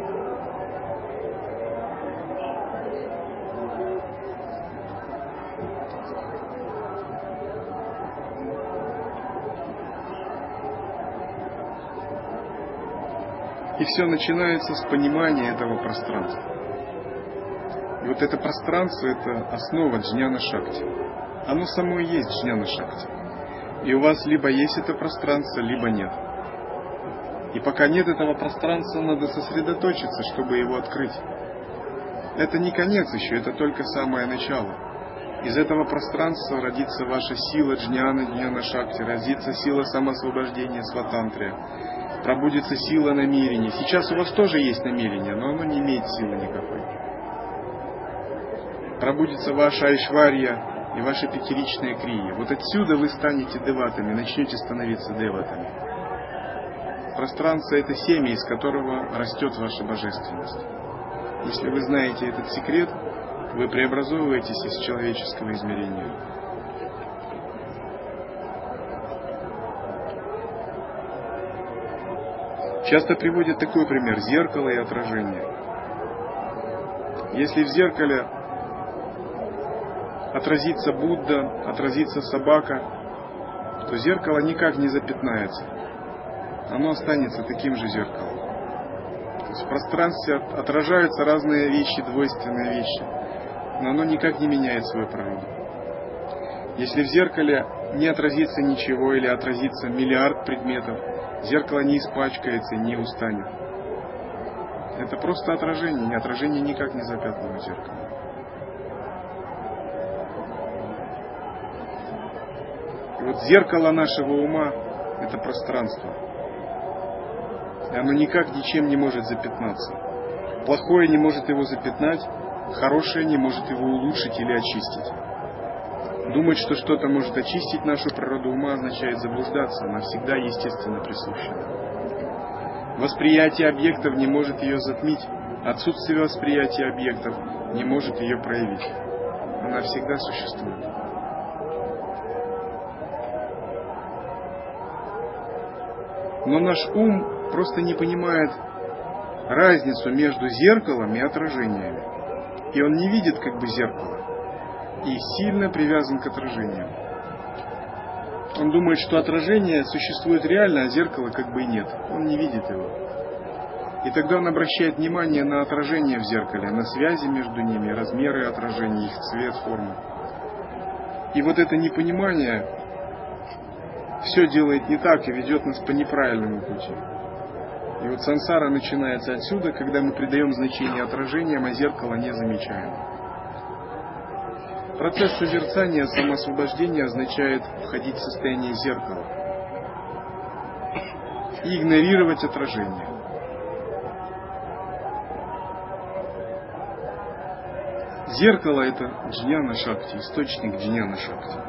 И все начинается с понимания этого пространства. И вот это пространство — это основа джняна-шакти. Оно само и есть джняна-шакти. И у вас либо есть это пространство, либо нет. И пока нет этого пространства, надо сосредоточиться, чтобы его открыть. Это не конец еще, это только самое начало. Из этого пространства родится ваша сила джняна, джняна-шакти, родится сила самоосвобождения, сватантрия. Пробудится сила намерения. Сейчас у вас тоже есть намерение, но оно не имеет силы никакой. Пробудится ваша айшварья и ваша пятеричная крия. Вот отсюда вы станете деватами, начнете становиться деватами. Пространство — это семя, из которого растет ваша божественность. Если вы знаете этот секрет, вы преобразовываетесь из человеческого измерения. Часто приводят такой пример: зеркало и отражение. Если в зеркале отразится Будда, отразится собака, то зеркало никак не запятнается. Оно останется таким же зеркалом. То есть в пространстве отражаются разные вещи, двойственные вещи, но оно никак не меняет свою природу. Если в зеркале не отразится ничего или отразится миллиард предметов, зеркало не испачкается и не устанет. Это просто отражение, и отражение никак не запятнано зеркалом. И вот зеркало нашего ума — это пространство. И оно никак ничем не может запятнаться. Плохое не может его запятнать, хорошее не может его улучшить или очистить. Думать, что что-то может очистить нашу природу ума, означает заблуждаться. Она всегда естественно присуща. Восприятие объектов не может ее затмить. Отсутствие восприятия объектов не может ее проявить. Она всегда существует. Но наш ум просто не понимает разницу между зеркалом и отражениями. И он не видит как бы зеркало. И сильно привязан к отражениям. Он думает, что отражение существует реально, а зеркала как бы и нет. Он не видит его. И тогда он обращает внимание на отражение в зеркале, на связи между ними, размеры отражений, их цвет, форму. И вот это непонимание все делает не так и ведет нас по неправильному пути. И вот сансара начинается отсюда, когда мы придаем значение отражениям, а зеркало не замечаем. Процесс созерцания, самоосвобождения означает входить в состояние зеркала и игнорировать отражение. Зеркало — это джняна шакти, источник джняна шакти.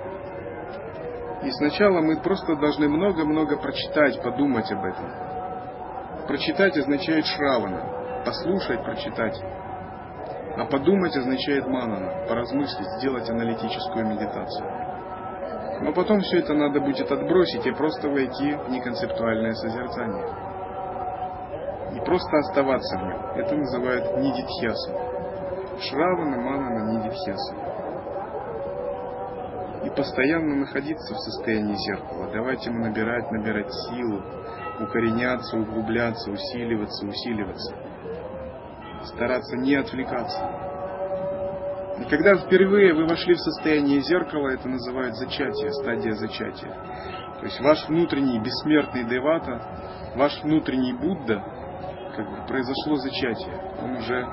И сначала мы просто должны много-много прочитать, подумать об этом. Прочитать означает шравана, послушать, прочитать. А подумать означает манана, поразмыслить, сделать аналитическую медитацию. Но потом все это надо будет отбросить и просто войти в неконцептуальное созерцание. И просто оставаться в нем. Это называют нидидхьяса. Шравана, манана, нидидхьяса. И постоянно находиться в состоянии зеркала. Давать ему набирать, набирать силу, укореняться, углубляться, усиливаться, усиливаться. Стараться не отвлекаться. И когда впервые вы вошли в состояние зеркала, это называют зачатие, стадия зачатия. То есть ваш внутренний бессмертный девата, ваш внутренний Будда, как бы произошло зачатие. Он уже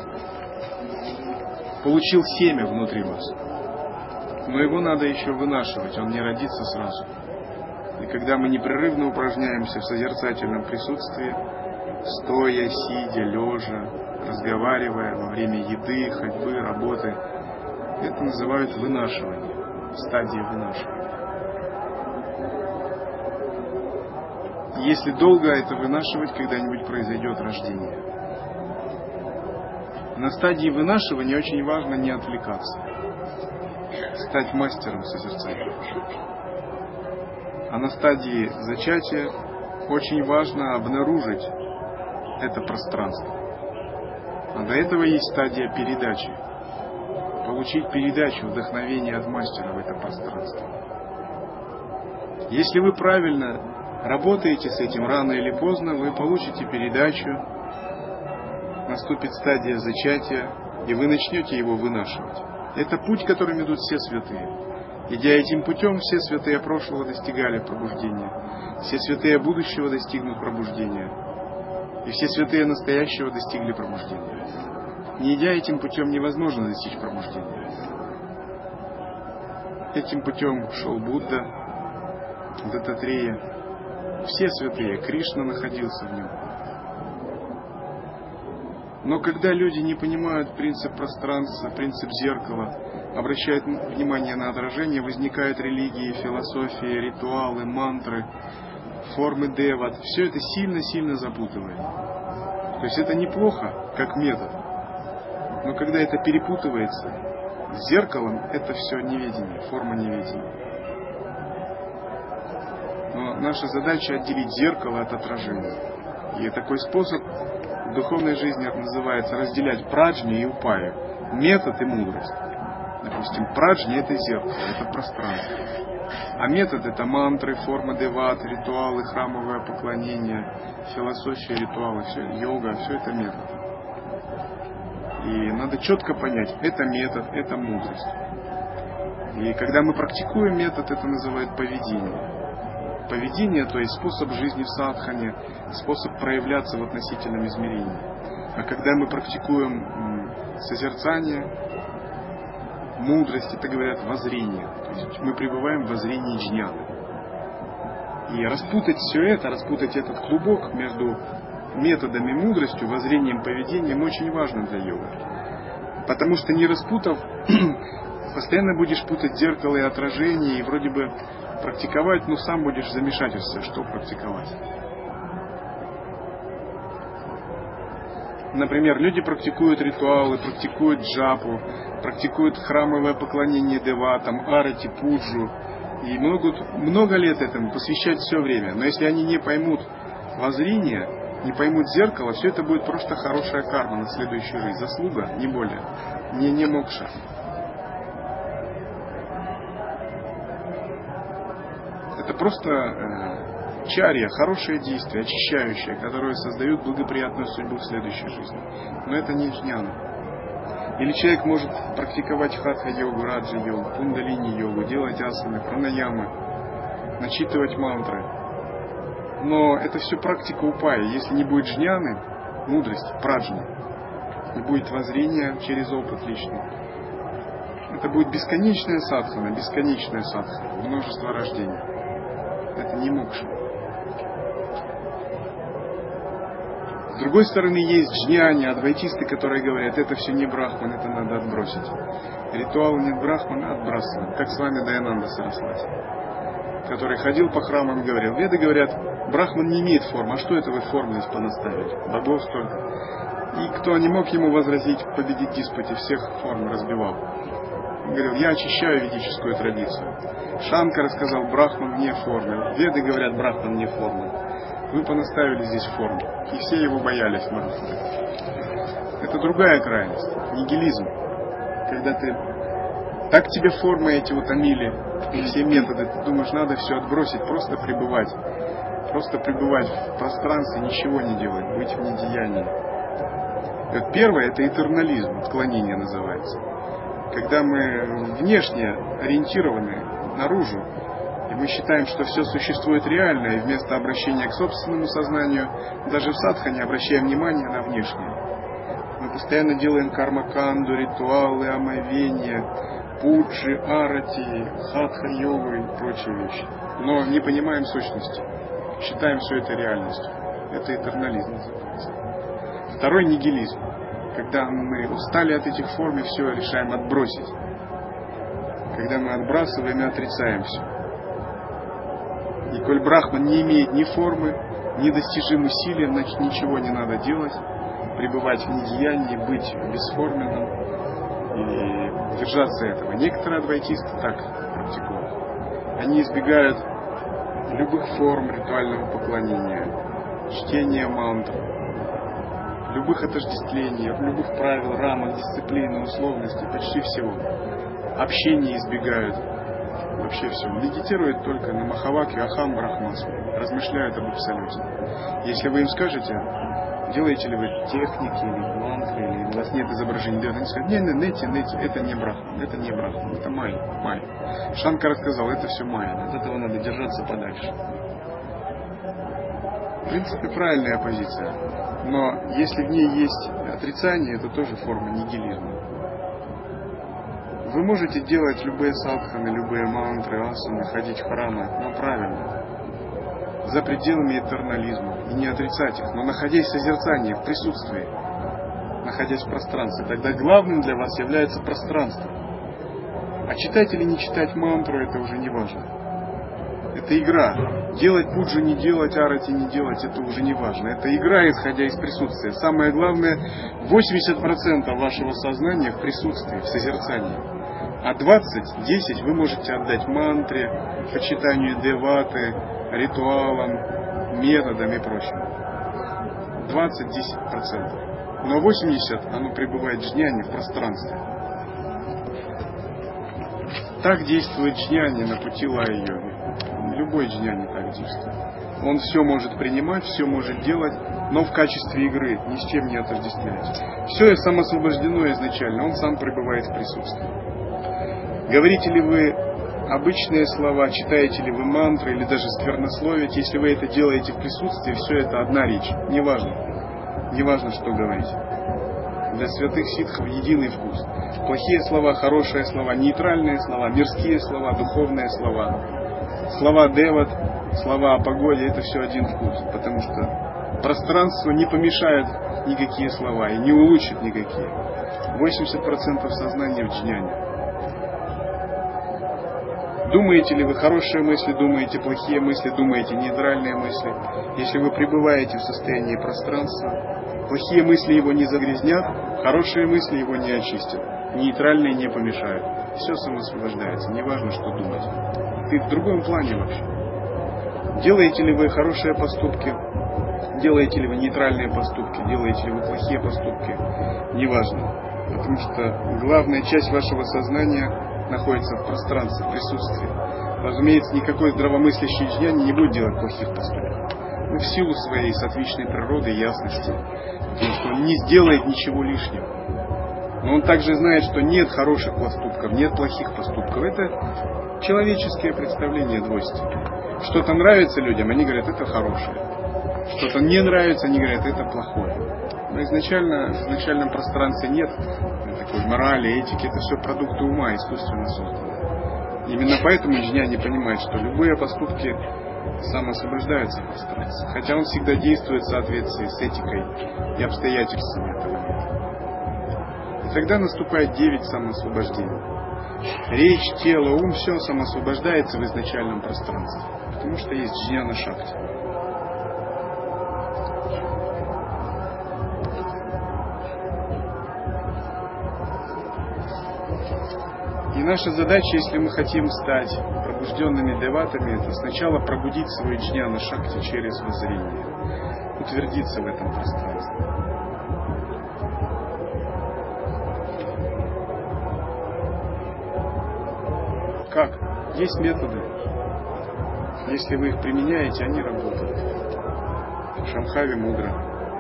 получил семя внутри вас. Но его надо еще вынашивать, он не родится сразу. И когда мы непрерывно упражняемся в созерцательном присутствии, стоя, сидя, лежа, разговаривая во время еды, ходьбы, работы, это называют вынашивание, стадия вынашивания. И если долго это вынашивать, когда-нибудь произойдет рождение. На стадии вынашивания очень важно не отвлекаться, стать мастером созерцания. А на стадии зачатия очень важно обнаружить это пространство. А до этого есть стадия передачи. Получить передачу, вдохновение от мастера в это пространство. Если вы правильно работаете с этим, рано или поздно вы получите передачу, наступит стадия зачатия, и вы начнете его вынашивать. Это путь, которым идут все святые. Идя этим путем, все святые прошлого достигали пробуждения. Все святые будущего достигнут пробуждения. И все святые настоящего достигли пробуждения. Не идя этим путем, невозможно достичь пробуждения. Этим путем шел Будда, Даттатрея. Все святые, Кришна находился в нем. Но когда люди не понимают принцип пространства, принцип зеркала, обращают внимание на отражение, возникают религии, философии, ритуалы, мантры. формы деват, все это сильно-сильно запутывает. То есть это неплохо, как метод, но когда это перепутывается с зеркалом, это все неведение, форма неведения. Но наша задача отделить зеркало от отражения. И такой способ в духовной жизни называется разделять праджни и упаю, метод и мудрость. Допустим, праджни — это зеркало, это пространство. А метод — это мантры, формы деват, ритуалы, храмовое поклонение, философия, ритуалы, все, йога, все это метод. И надо четко понять, это метод, это мудрость. И когда мы практикуем метод, это называют поведение. Поведение, то есть способ жизни в садхане, способ проявляться в относительном измерении. А когда мы практикуем созерцание, мудрость, это говорят воззрение. То есть мы пребываем в воззрении джняны. И распутать все это, распутать этот клубок между методами мудростью, воззрением, поведением очень важно для йога. Потому что не распутав, постоянно будешь путать зеркало и отражение, и вроде бы практиковать, но сам будешь в замешательстве, что практиковать. Например, люди практикуют ритуалы, практикуют джапу, практикуют храмовое поклонение деватам, арати, пуджу, и могут много лет этому посвящать все время. Но если они не поймут воззрение, не поймут зеркало, все это будет просто хорошая карма на следующую жизнь, заслуга, не более, не, не мокша. Это просто э, чарья, хорошее действие, очищающее, которое создает благоприятную судьбу в следующей жизни. Но это не джняна. Или человек может практиковать хатха-йогу, раджа-йогу, кундалини-йогу, делать асаны, пранаямы, начитывать мантры. Но это все практика упая. Если не будет джняны, мудрости, праджни, не будет воззрения через опыт личный, это будет бесконечная садхана, бесконечная садхана, множество рождений. Это не мокша. С другой стороны, есть джняни, адвайтисты, которые говорят, это все не брахман, это надо отбросить. Ритуалы нет брахмана, отбрасываем. Как с вами Даянанда Сарасвати, который ходил по храмам и говорил, веды говорят, брахман не имеет формы, а что это вы форму здесь понаставили? Богов столько. И кто не мог ему возразить, победить в диспуте, всех форм разбивал. Он говорил, я очищаю ведическую традицию. Шанкара сказал, брахман вне формы. Веды говорят, брахман вне формы. Вы понаставили здесь форму. И все его боялись Маратхи. Это другая крайность. Нигилизм. Когда ты так тебе формы эти утомили, и все методы, ты думаешь, надо все отбросить, просто пребывать. Просто пребывать в пространстве, ничего не делать, быть в недеянии. И вот первое, это этернализм, отклонение называется. Когда мы внешне ориентированы наружу, и мы считаем, что все существует реально, и вместо обращения к собственному сознанию, даже в садхане обращаем внимание на внешнее. Мы постоянно делаем кармаканду, ритуалы, омовения, пуджи, арати, хатха-йогу и прочие вещи. Но не понимаем сущности. Считаем все это реальностью. Это этернализм называется. Второй нигилизм. Когда мы устали от этих форм и все решаем отбросить. Когда мы отбрасываем и отрицаем все. И коль брахман не имеет ни формы, ни достижимых усилий, значит ничего не надо делать. Пребывать в недеянии, быть бесформенным и держаться этого. Некоторые адвайтисты так практикуют. Они избегают любых форм ритуального поклонения, чтения мантр, любых отождествлений, любых правил, рамок, дисциплины, условностей, почти всего. Общения избегают. Вообще все. Медитируют только на Махавакью, Ахам Брахмасу. Размышляют об абсолюте. Если вы им скажете, делаете ли вы техники, или мантры, или у вас нет изображений, они скажут, нет, нет, нети, нети, это не брахман, это не брахман, это майя, майя. Шанкара сказал, это все майя, от этого надо держаться подальше. В принципе, правильная позиция. Но если в ней есть отрицание, это тоже форма нигилизма. Вы можете делать любые садханы, любые мантры, асаны, ходить в храмы, но правильно. За пределами этернализма. И не отрицать их, но находясь в созерцании, в присутствии, находясь в пространстве. Тогда главным для вас является пространство. А читать или не читать мантру, это уже не важно. Это игра. Делать пуджу, не делать, арати, не делать, это уже не важно. Это игра, исходя из присутствия. Самое главное, восемьдесят процентов вашего сознания в присутствии, в созерцании. А двадцать-десять вы можете отдать мантре, почитанию деваты, ритуалам, методам и прочему. двадцать-десять процентов. Но восемьдесят процентов оно пребывает в джняне, в пространстве. Так действует джняни на пути лая-йоги. Любой джняни так действует. Он все может принимать, все может делать, но в качестве игры, ни с чем не отождествлять. Все самосвобождено изначально, он сам пребывает в присутствии. Говорите ли вы обычные слова, читаете ли вы мантры или даже сквернословите, если вы это делаете в присутствии, все это одна речь, неважно. Неважно, что говорить. Для святых ситхов единый вкус. Плохие слова, хорошие слова, нейтральные слова, мирские слова, духовные слова, слова деват, слова о погоде, это все один вкус. Потому что пространству не помешают никакие слова и не улучшат никакие. восемьдесят процентов сознания в джняне. Думаете ли вы хорошие мысли, думаете плохие мысли, думаете нейтральные мысли. Если вы пребываете в состоянии пространства, плохие мысли его не загрязнят, хорошие мысли его не очистят, нейтральные не помешают. Все самоосвобождается, неважно, что думать. Ты в другом плане вообще. Делаете ли вы хорошие поступки, делаете ли вы нейтральные поступки, делаете ли вы плохие поступки, неважно. Потому что главная часть вашего сознания находится в пространстве, в присутствии. Разумеется, никакой здравомыслящий джняни не будет делать плохих поступков. Но в силу своей сатвичной природы и ясности, потому что он не сделает ничего лишнего. Но он также знает, что нет хороших поступков, нет плохих поступков. Это человеческое представление двойственное. Что-то нравится людям, они говорят, это хорошее. Что-то не нравится, они говорят, это плохое. Но изначально, в изначальном пространстве нет такой морали, этики, это все продукты ума, искусственно созданы. Именно поэтому джняни понимает, что любые поступки самоосвобождаются в пространстве. Хотя он всегда действует в соответствии с этикой и обстоятельствами этого мира. И тогда наступает девять самоосвобождений. Речь, тело, ум, все самоосвобождается в изначальном пространстве. Потому что есть джняна шакти. И наша задача, если мы хотим стать пробужденными деватами, это сначала пробудить свою джняна шакти через воззрение, утвердиться в этом пространстве. Как? Есть методы. Если вы их применяете, они работают. Шамхави мудра.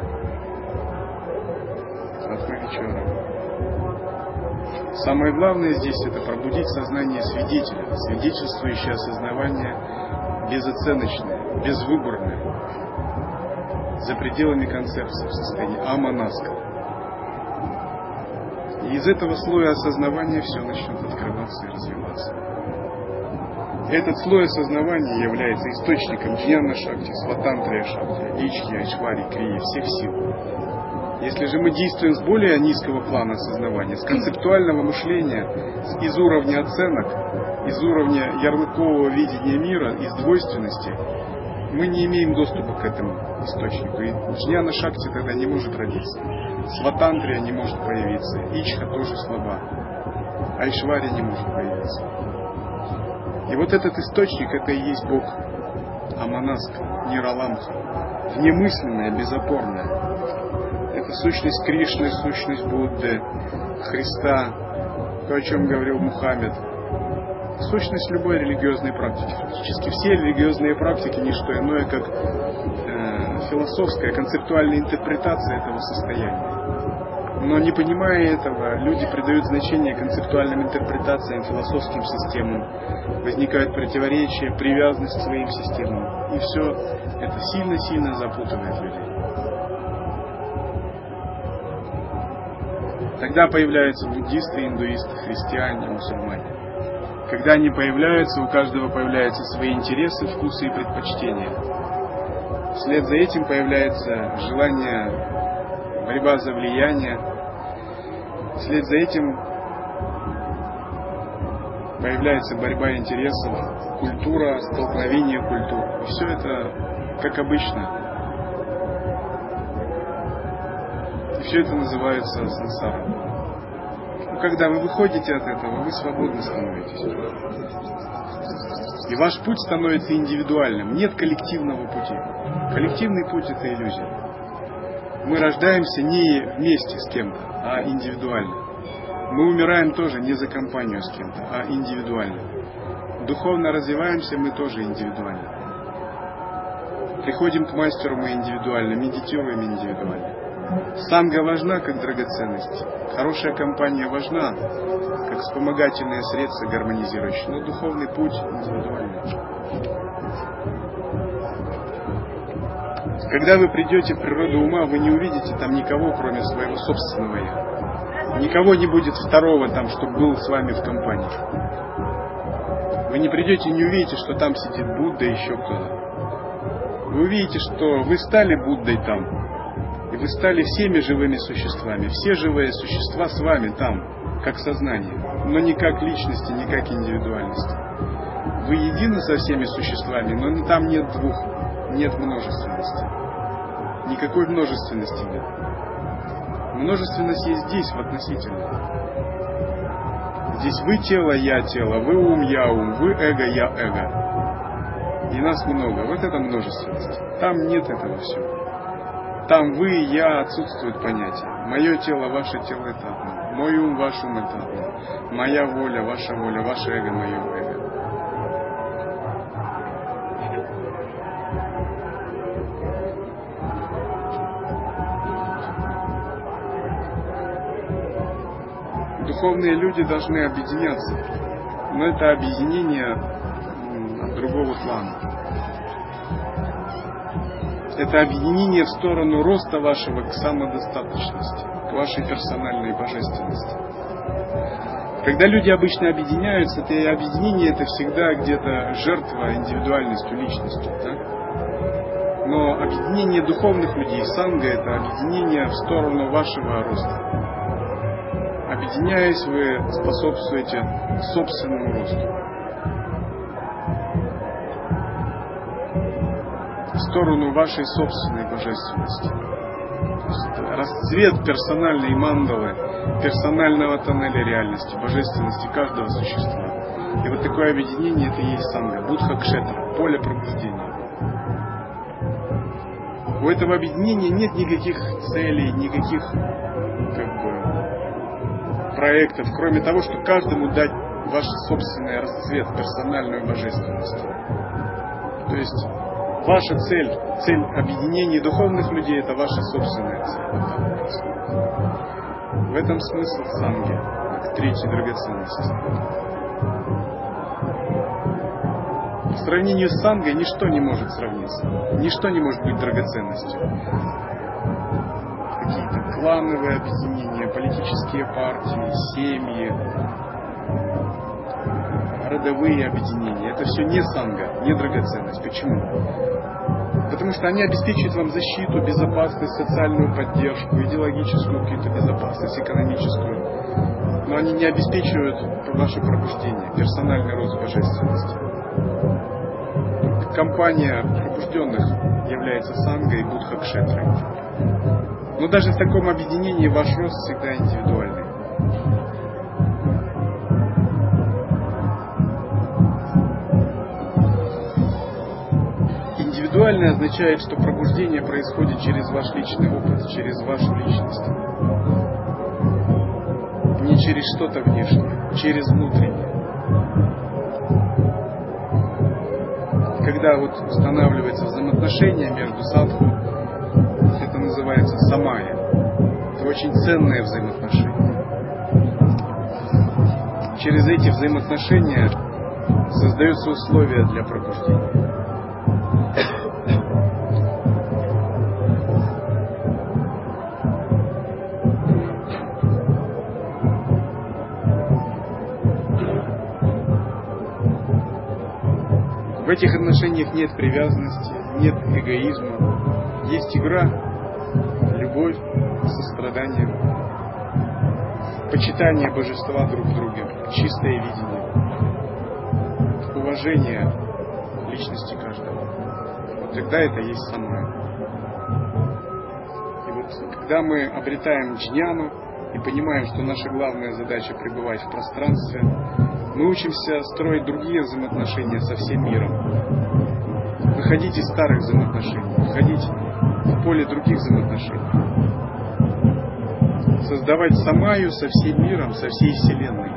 Атмавичара. Самое главное здесь это пробудить сознание свидетеля, свидетельствующее осознавание безоценочное, безвыборное, за пределами концепции в состоянии аманаска. И из этого слоя осознавания все начнет открываться и развиваться. Этот слой осознавания является источником джняна шакти, сватантрия шакти, ичхи, айшвари, крии, всех сил. Если же мы действуем с более низкого плана осознавания, с концептуального мышления, из уровня оценок, из уровня ярлыкового видения мира, из двойственности, мы не имеем доступа к этому источнику. И джняна шакти тогда не может родиться. Сватантрия не может появиться. Ичха тоже слаба. Айшвария не может появиться. И вот этот источник, это и есть Бог Аманаска, Нираламха, внемысленная, безопорная. Это сущность Кришны, сущность Будды, Христа, то, о чем говорил Мухаммед. Сущность любой религиозной практики. Фактически все религиозные практики не что иное, как э, философская, концептуальная интерпретация этого состояния. Но не понимая этого, люди придают значение концептуальным интерпретациям, философским системам. Возникают противоречия, привязанность к своим системам. И все это сильно-сильно запутывает людей. Тогда появляются буддисты, индуисты, христиане, мусульмане. Когда они появляются, у каждого появляются свои интересы, вкусы и предпочтения. Вслед за этим появляется желание, борьба за влияние. Вслед за этим появляется борьба интересов, культура, столкновение культур. И все это как обычно. И все это называется сансара. Но когда вы выходите от этого, вы свободны становитесь. И ваш путь становится индивидуальным. Нет коллективного пути. Коллективный путь — это иллюзия. Мы рождаемся не вместе с кем-то, а индивидуально. Мы умираем тоже не за компанию с кем-то, а индивидуально. Духовно развиваемся мы тоже индивидуально. Приходим к мастеру мы индивидуально, медитируем индивидуально. Санга важна как драгоценность. Хорошая компания важна как вспомогательное средство гармонизирующее, но духовный путь индивидуальный. Когда вы придете в природу ума, вы не увидите там никого, кроме своего собственного «я». Никого не будет второго там, чтобы был с вами в компании. Вы не придете и не увидите, что там сидит Будда и еще кто-то. Вы увидите, что вы стали Буддой там, и вы стали всеми живыми существами. Все живые существа с вами там, как сознание, но не как личности, не как индивидуальности. Вы едины со всеми существами, но там нет двух, нет множественности. Никакой множественности нет. Множественность есть здесь, в относительном. Здесь вы тело, я тело, вы ум, я ум, вы эго, я эго. И нас много. Вот это множественность. Там нет этого всего. Там вы и я отсутствует понятие. Мое тело, ваше тело — это одно. Мой ум, ваш ум — это одно. Моя воля, ваша воля, ваше эго, мое эго. Духовные люди должны объединяться. Но это объединение другого плана. Это объединение в сторону роста вашего к самодостаточности, к вашей персональной божественности. Когда люди обычно объединяются, это объединение — это всегда где-то жертва индивидуальностью, личностью. Да? Но объединение духовных людей, санга — это объединение в сторону вашего роста. Объединяясь, вы способствуете собственному росту. В сторону вашей собственной божественности. Расцвет персональной мандалы, персонального тоннеля реальности, божественности каждого существа. И вот такое объединение — это и есть санга, будха-кшетра, поле пробуждения. У этого объединения нет никаких целей, никаких как бы проектов, кроме того, что каждому дать ваш собственный расцвет, персональную божественность. То есть ваша цель, цель объединения духовных людей — это ваша собственная цель. Вот так происходит. В этом смысл санги, как третьей драгоценности. В сравнении с сангой ничто не может сравниться. Ничто не может быть драгоценностью. Какие-то клановые объединения, политические партии, семьи, родовые объединения. Это все не санга, не драгоценность. Почему? Потому что они обеспечивают вам защиту, безопасность, социальную поддержку, идеологическую какую-то безопасность, экономическую. Но они не обеспечивают ваше пробуждение, персональный рост божественности. Компания пробужденных является сангой и будха-кшетрой. Но даже в таком объединении ваш рост всегда индивидуальный. Индивидуальное означает, что пробуждение происходит через ваш личный опыт, через вашу личность. Не через что-то внешнее, через внутреннее. Когда вот устанавливается взаимоотношение между садху, это называется самая. Это очень ценное взаимоотношение. Через эти взаимоотношения создаются условия для пробуждения. В этих отношениях нет привязанности, нет эгоизма. Есть игра, любовь, сострадание, почитание божества друг друга, чистое видение. уважение личности каждого. Вот тогда это есть самая. И вот когда мы обретаем джняну и понимаем, что наша главная задача пребывать в пространстве, мы учимся строить другие взаимоотношения со всем миром. Выходить из старых взаимоотношений, выходить в поле других взаимоотношений. Создавать самаю со всем миром, со всей Вселенной.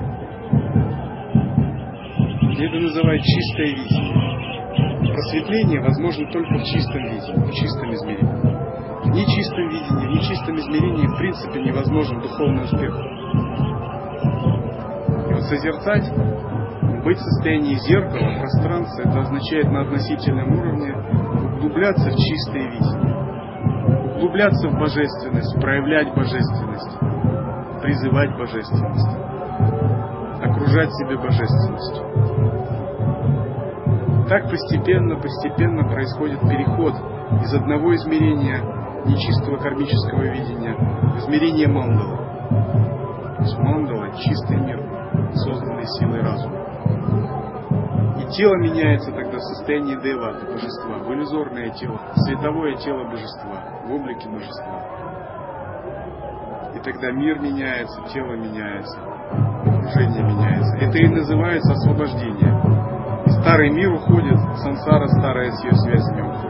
И это называют чистое видение. Просветление возможно только в чистом видении, в чистом измерении. В нечистом видении, в нечистом измерении в принципе невозможен духовный успех. И вот созерцать, быть в состоянии зеркала, пространства, это означает на относительном уровне углубляться в чистое видение, углубляться в божественность, проявлять божественность, призывать божественность, окружать себя божественностью. Так постепенно, постепенно происходит переход из одного измерения нечистого кармического видения в измерение мандалы. То есть мандала — чистый мир, созданный силой разума. И тело меняется тогда в состоянии деваты, божества, в иллюзорное тело, световое тело божества, в облике божества. И тогда мир меняется, тело меняется, окружение меняется. Это и называется освобождение. И старый мир уходит, сансара старая с ее связями уходит.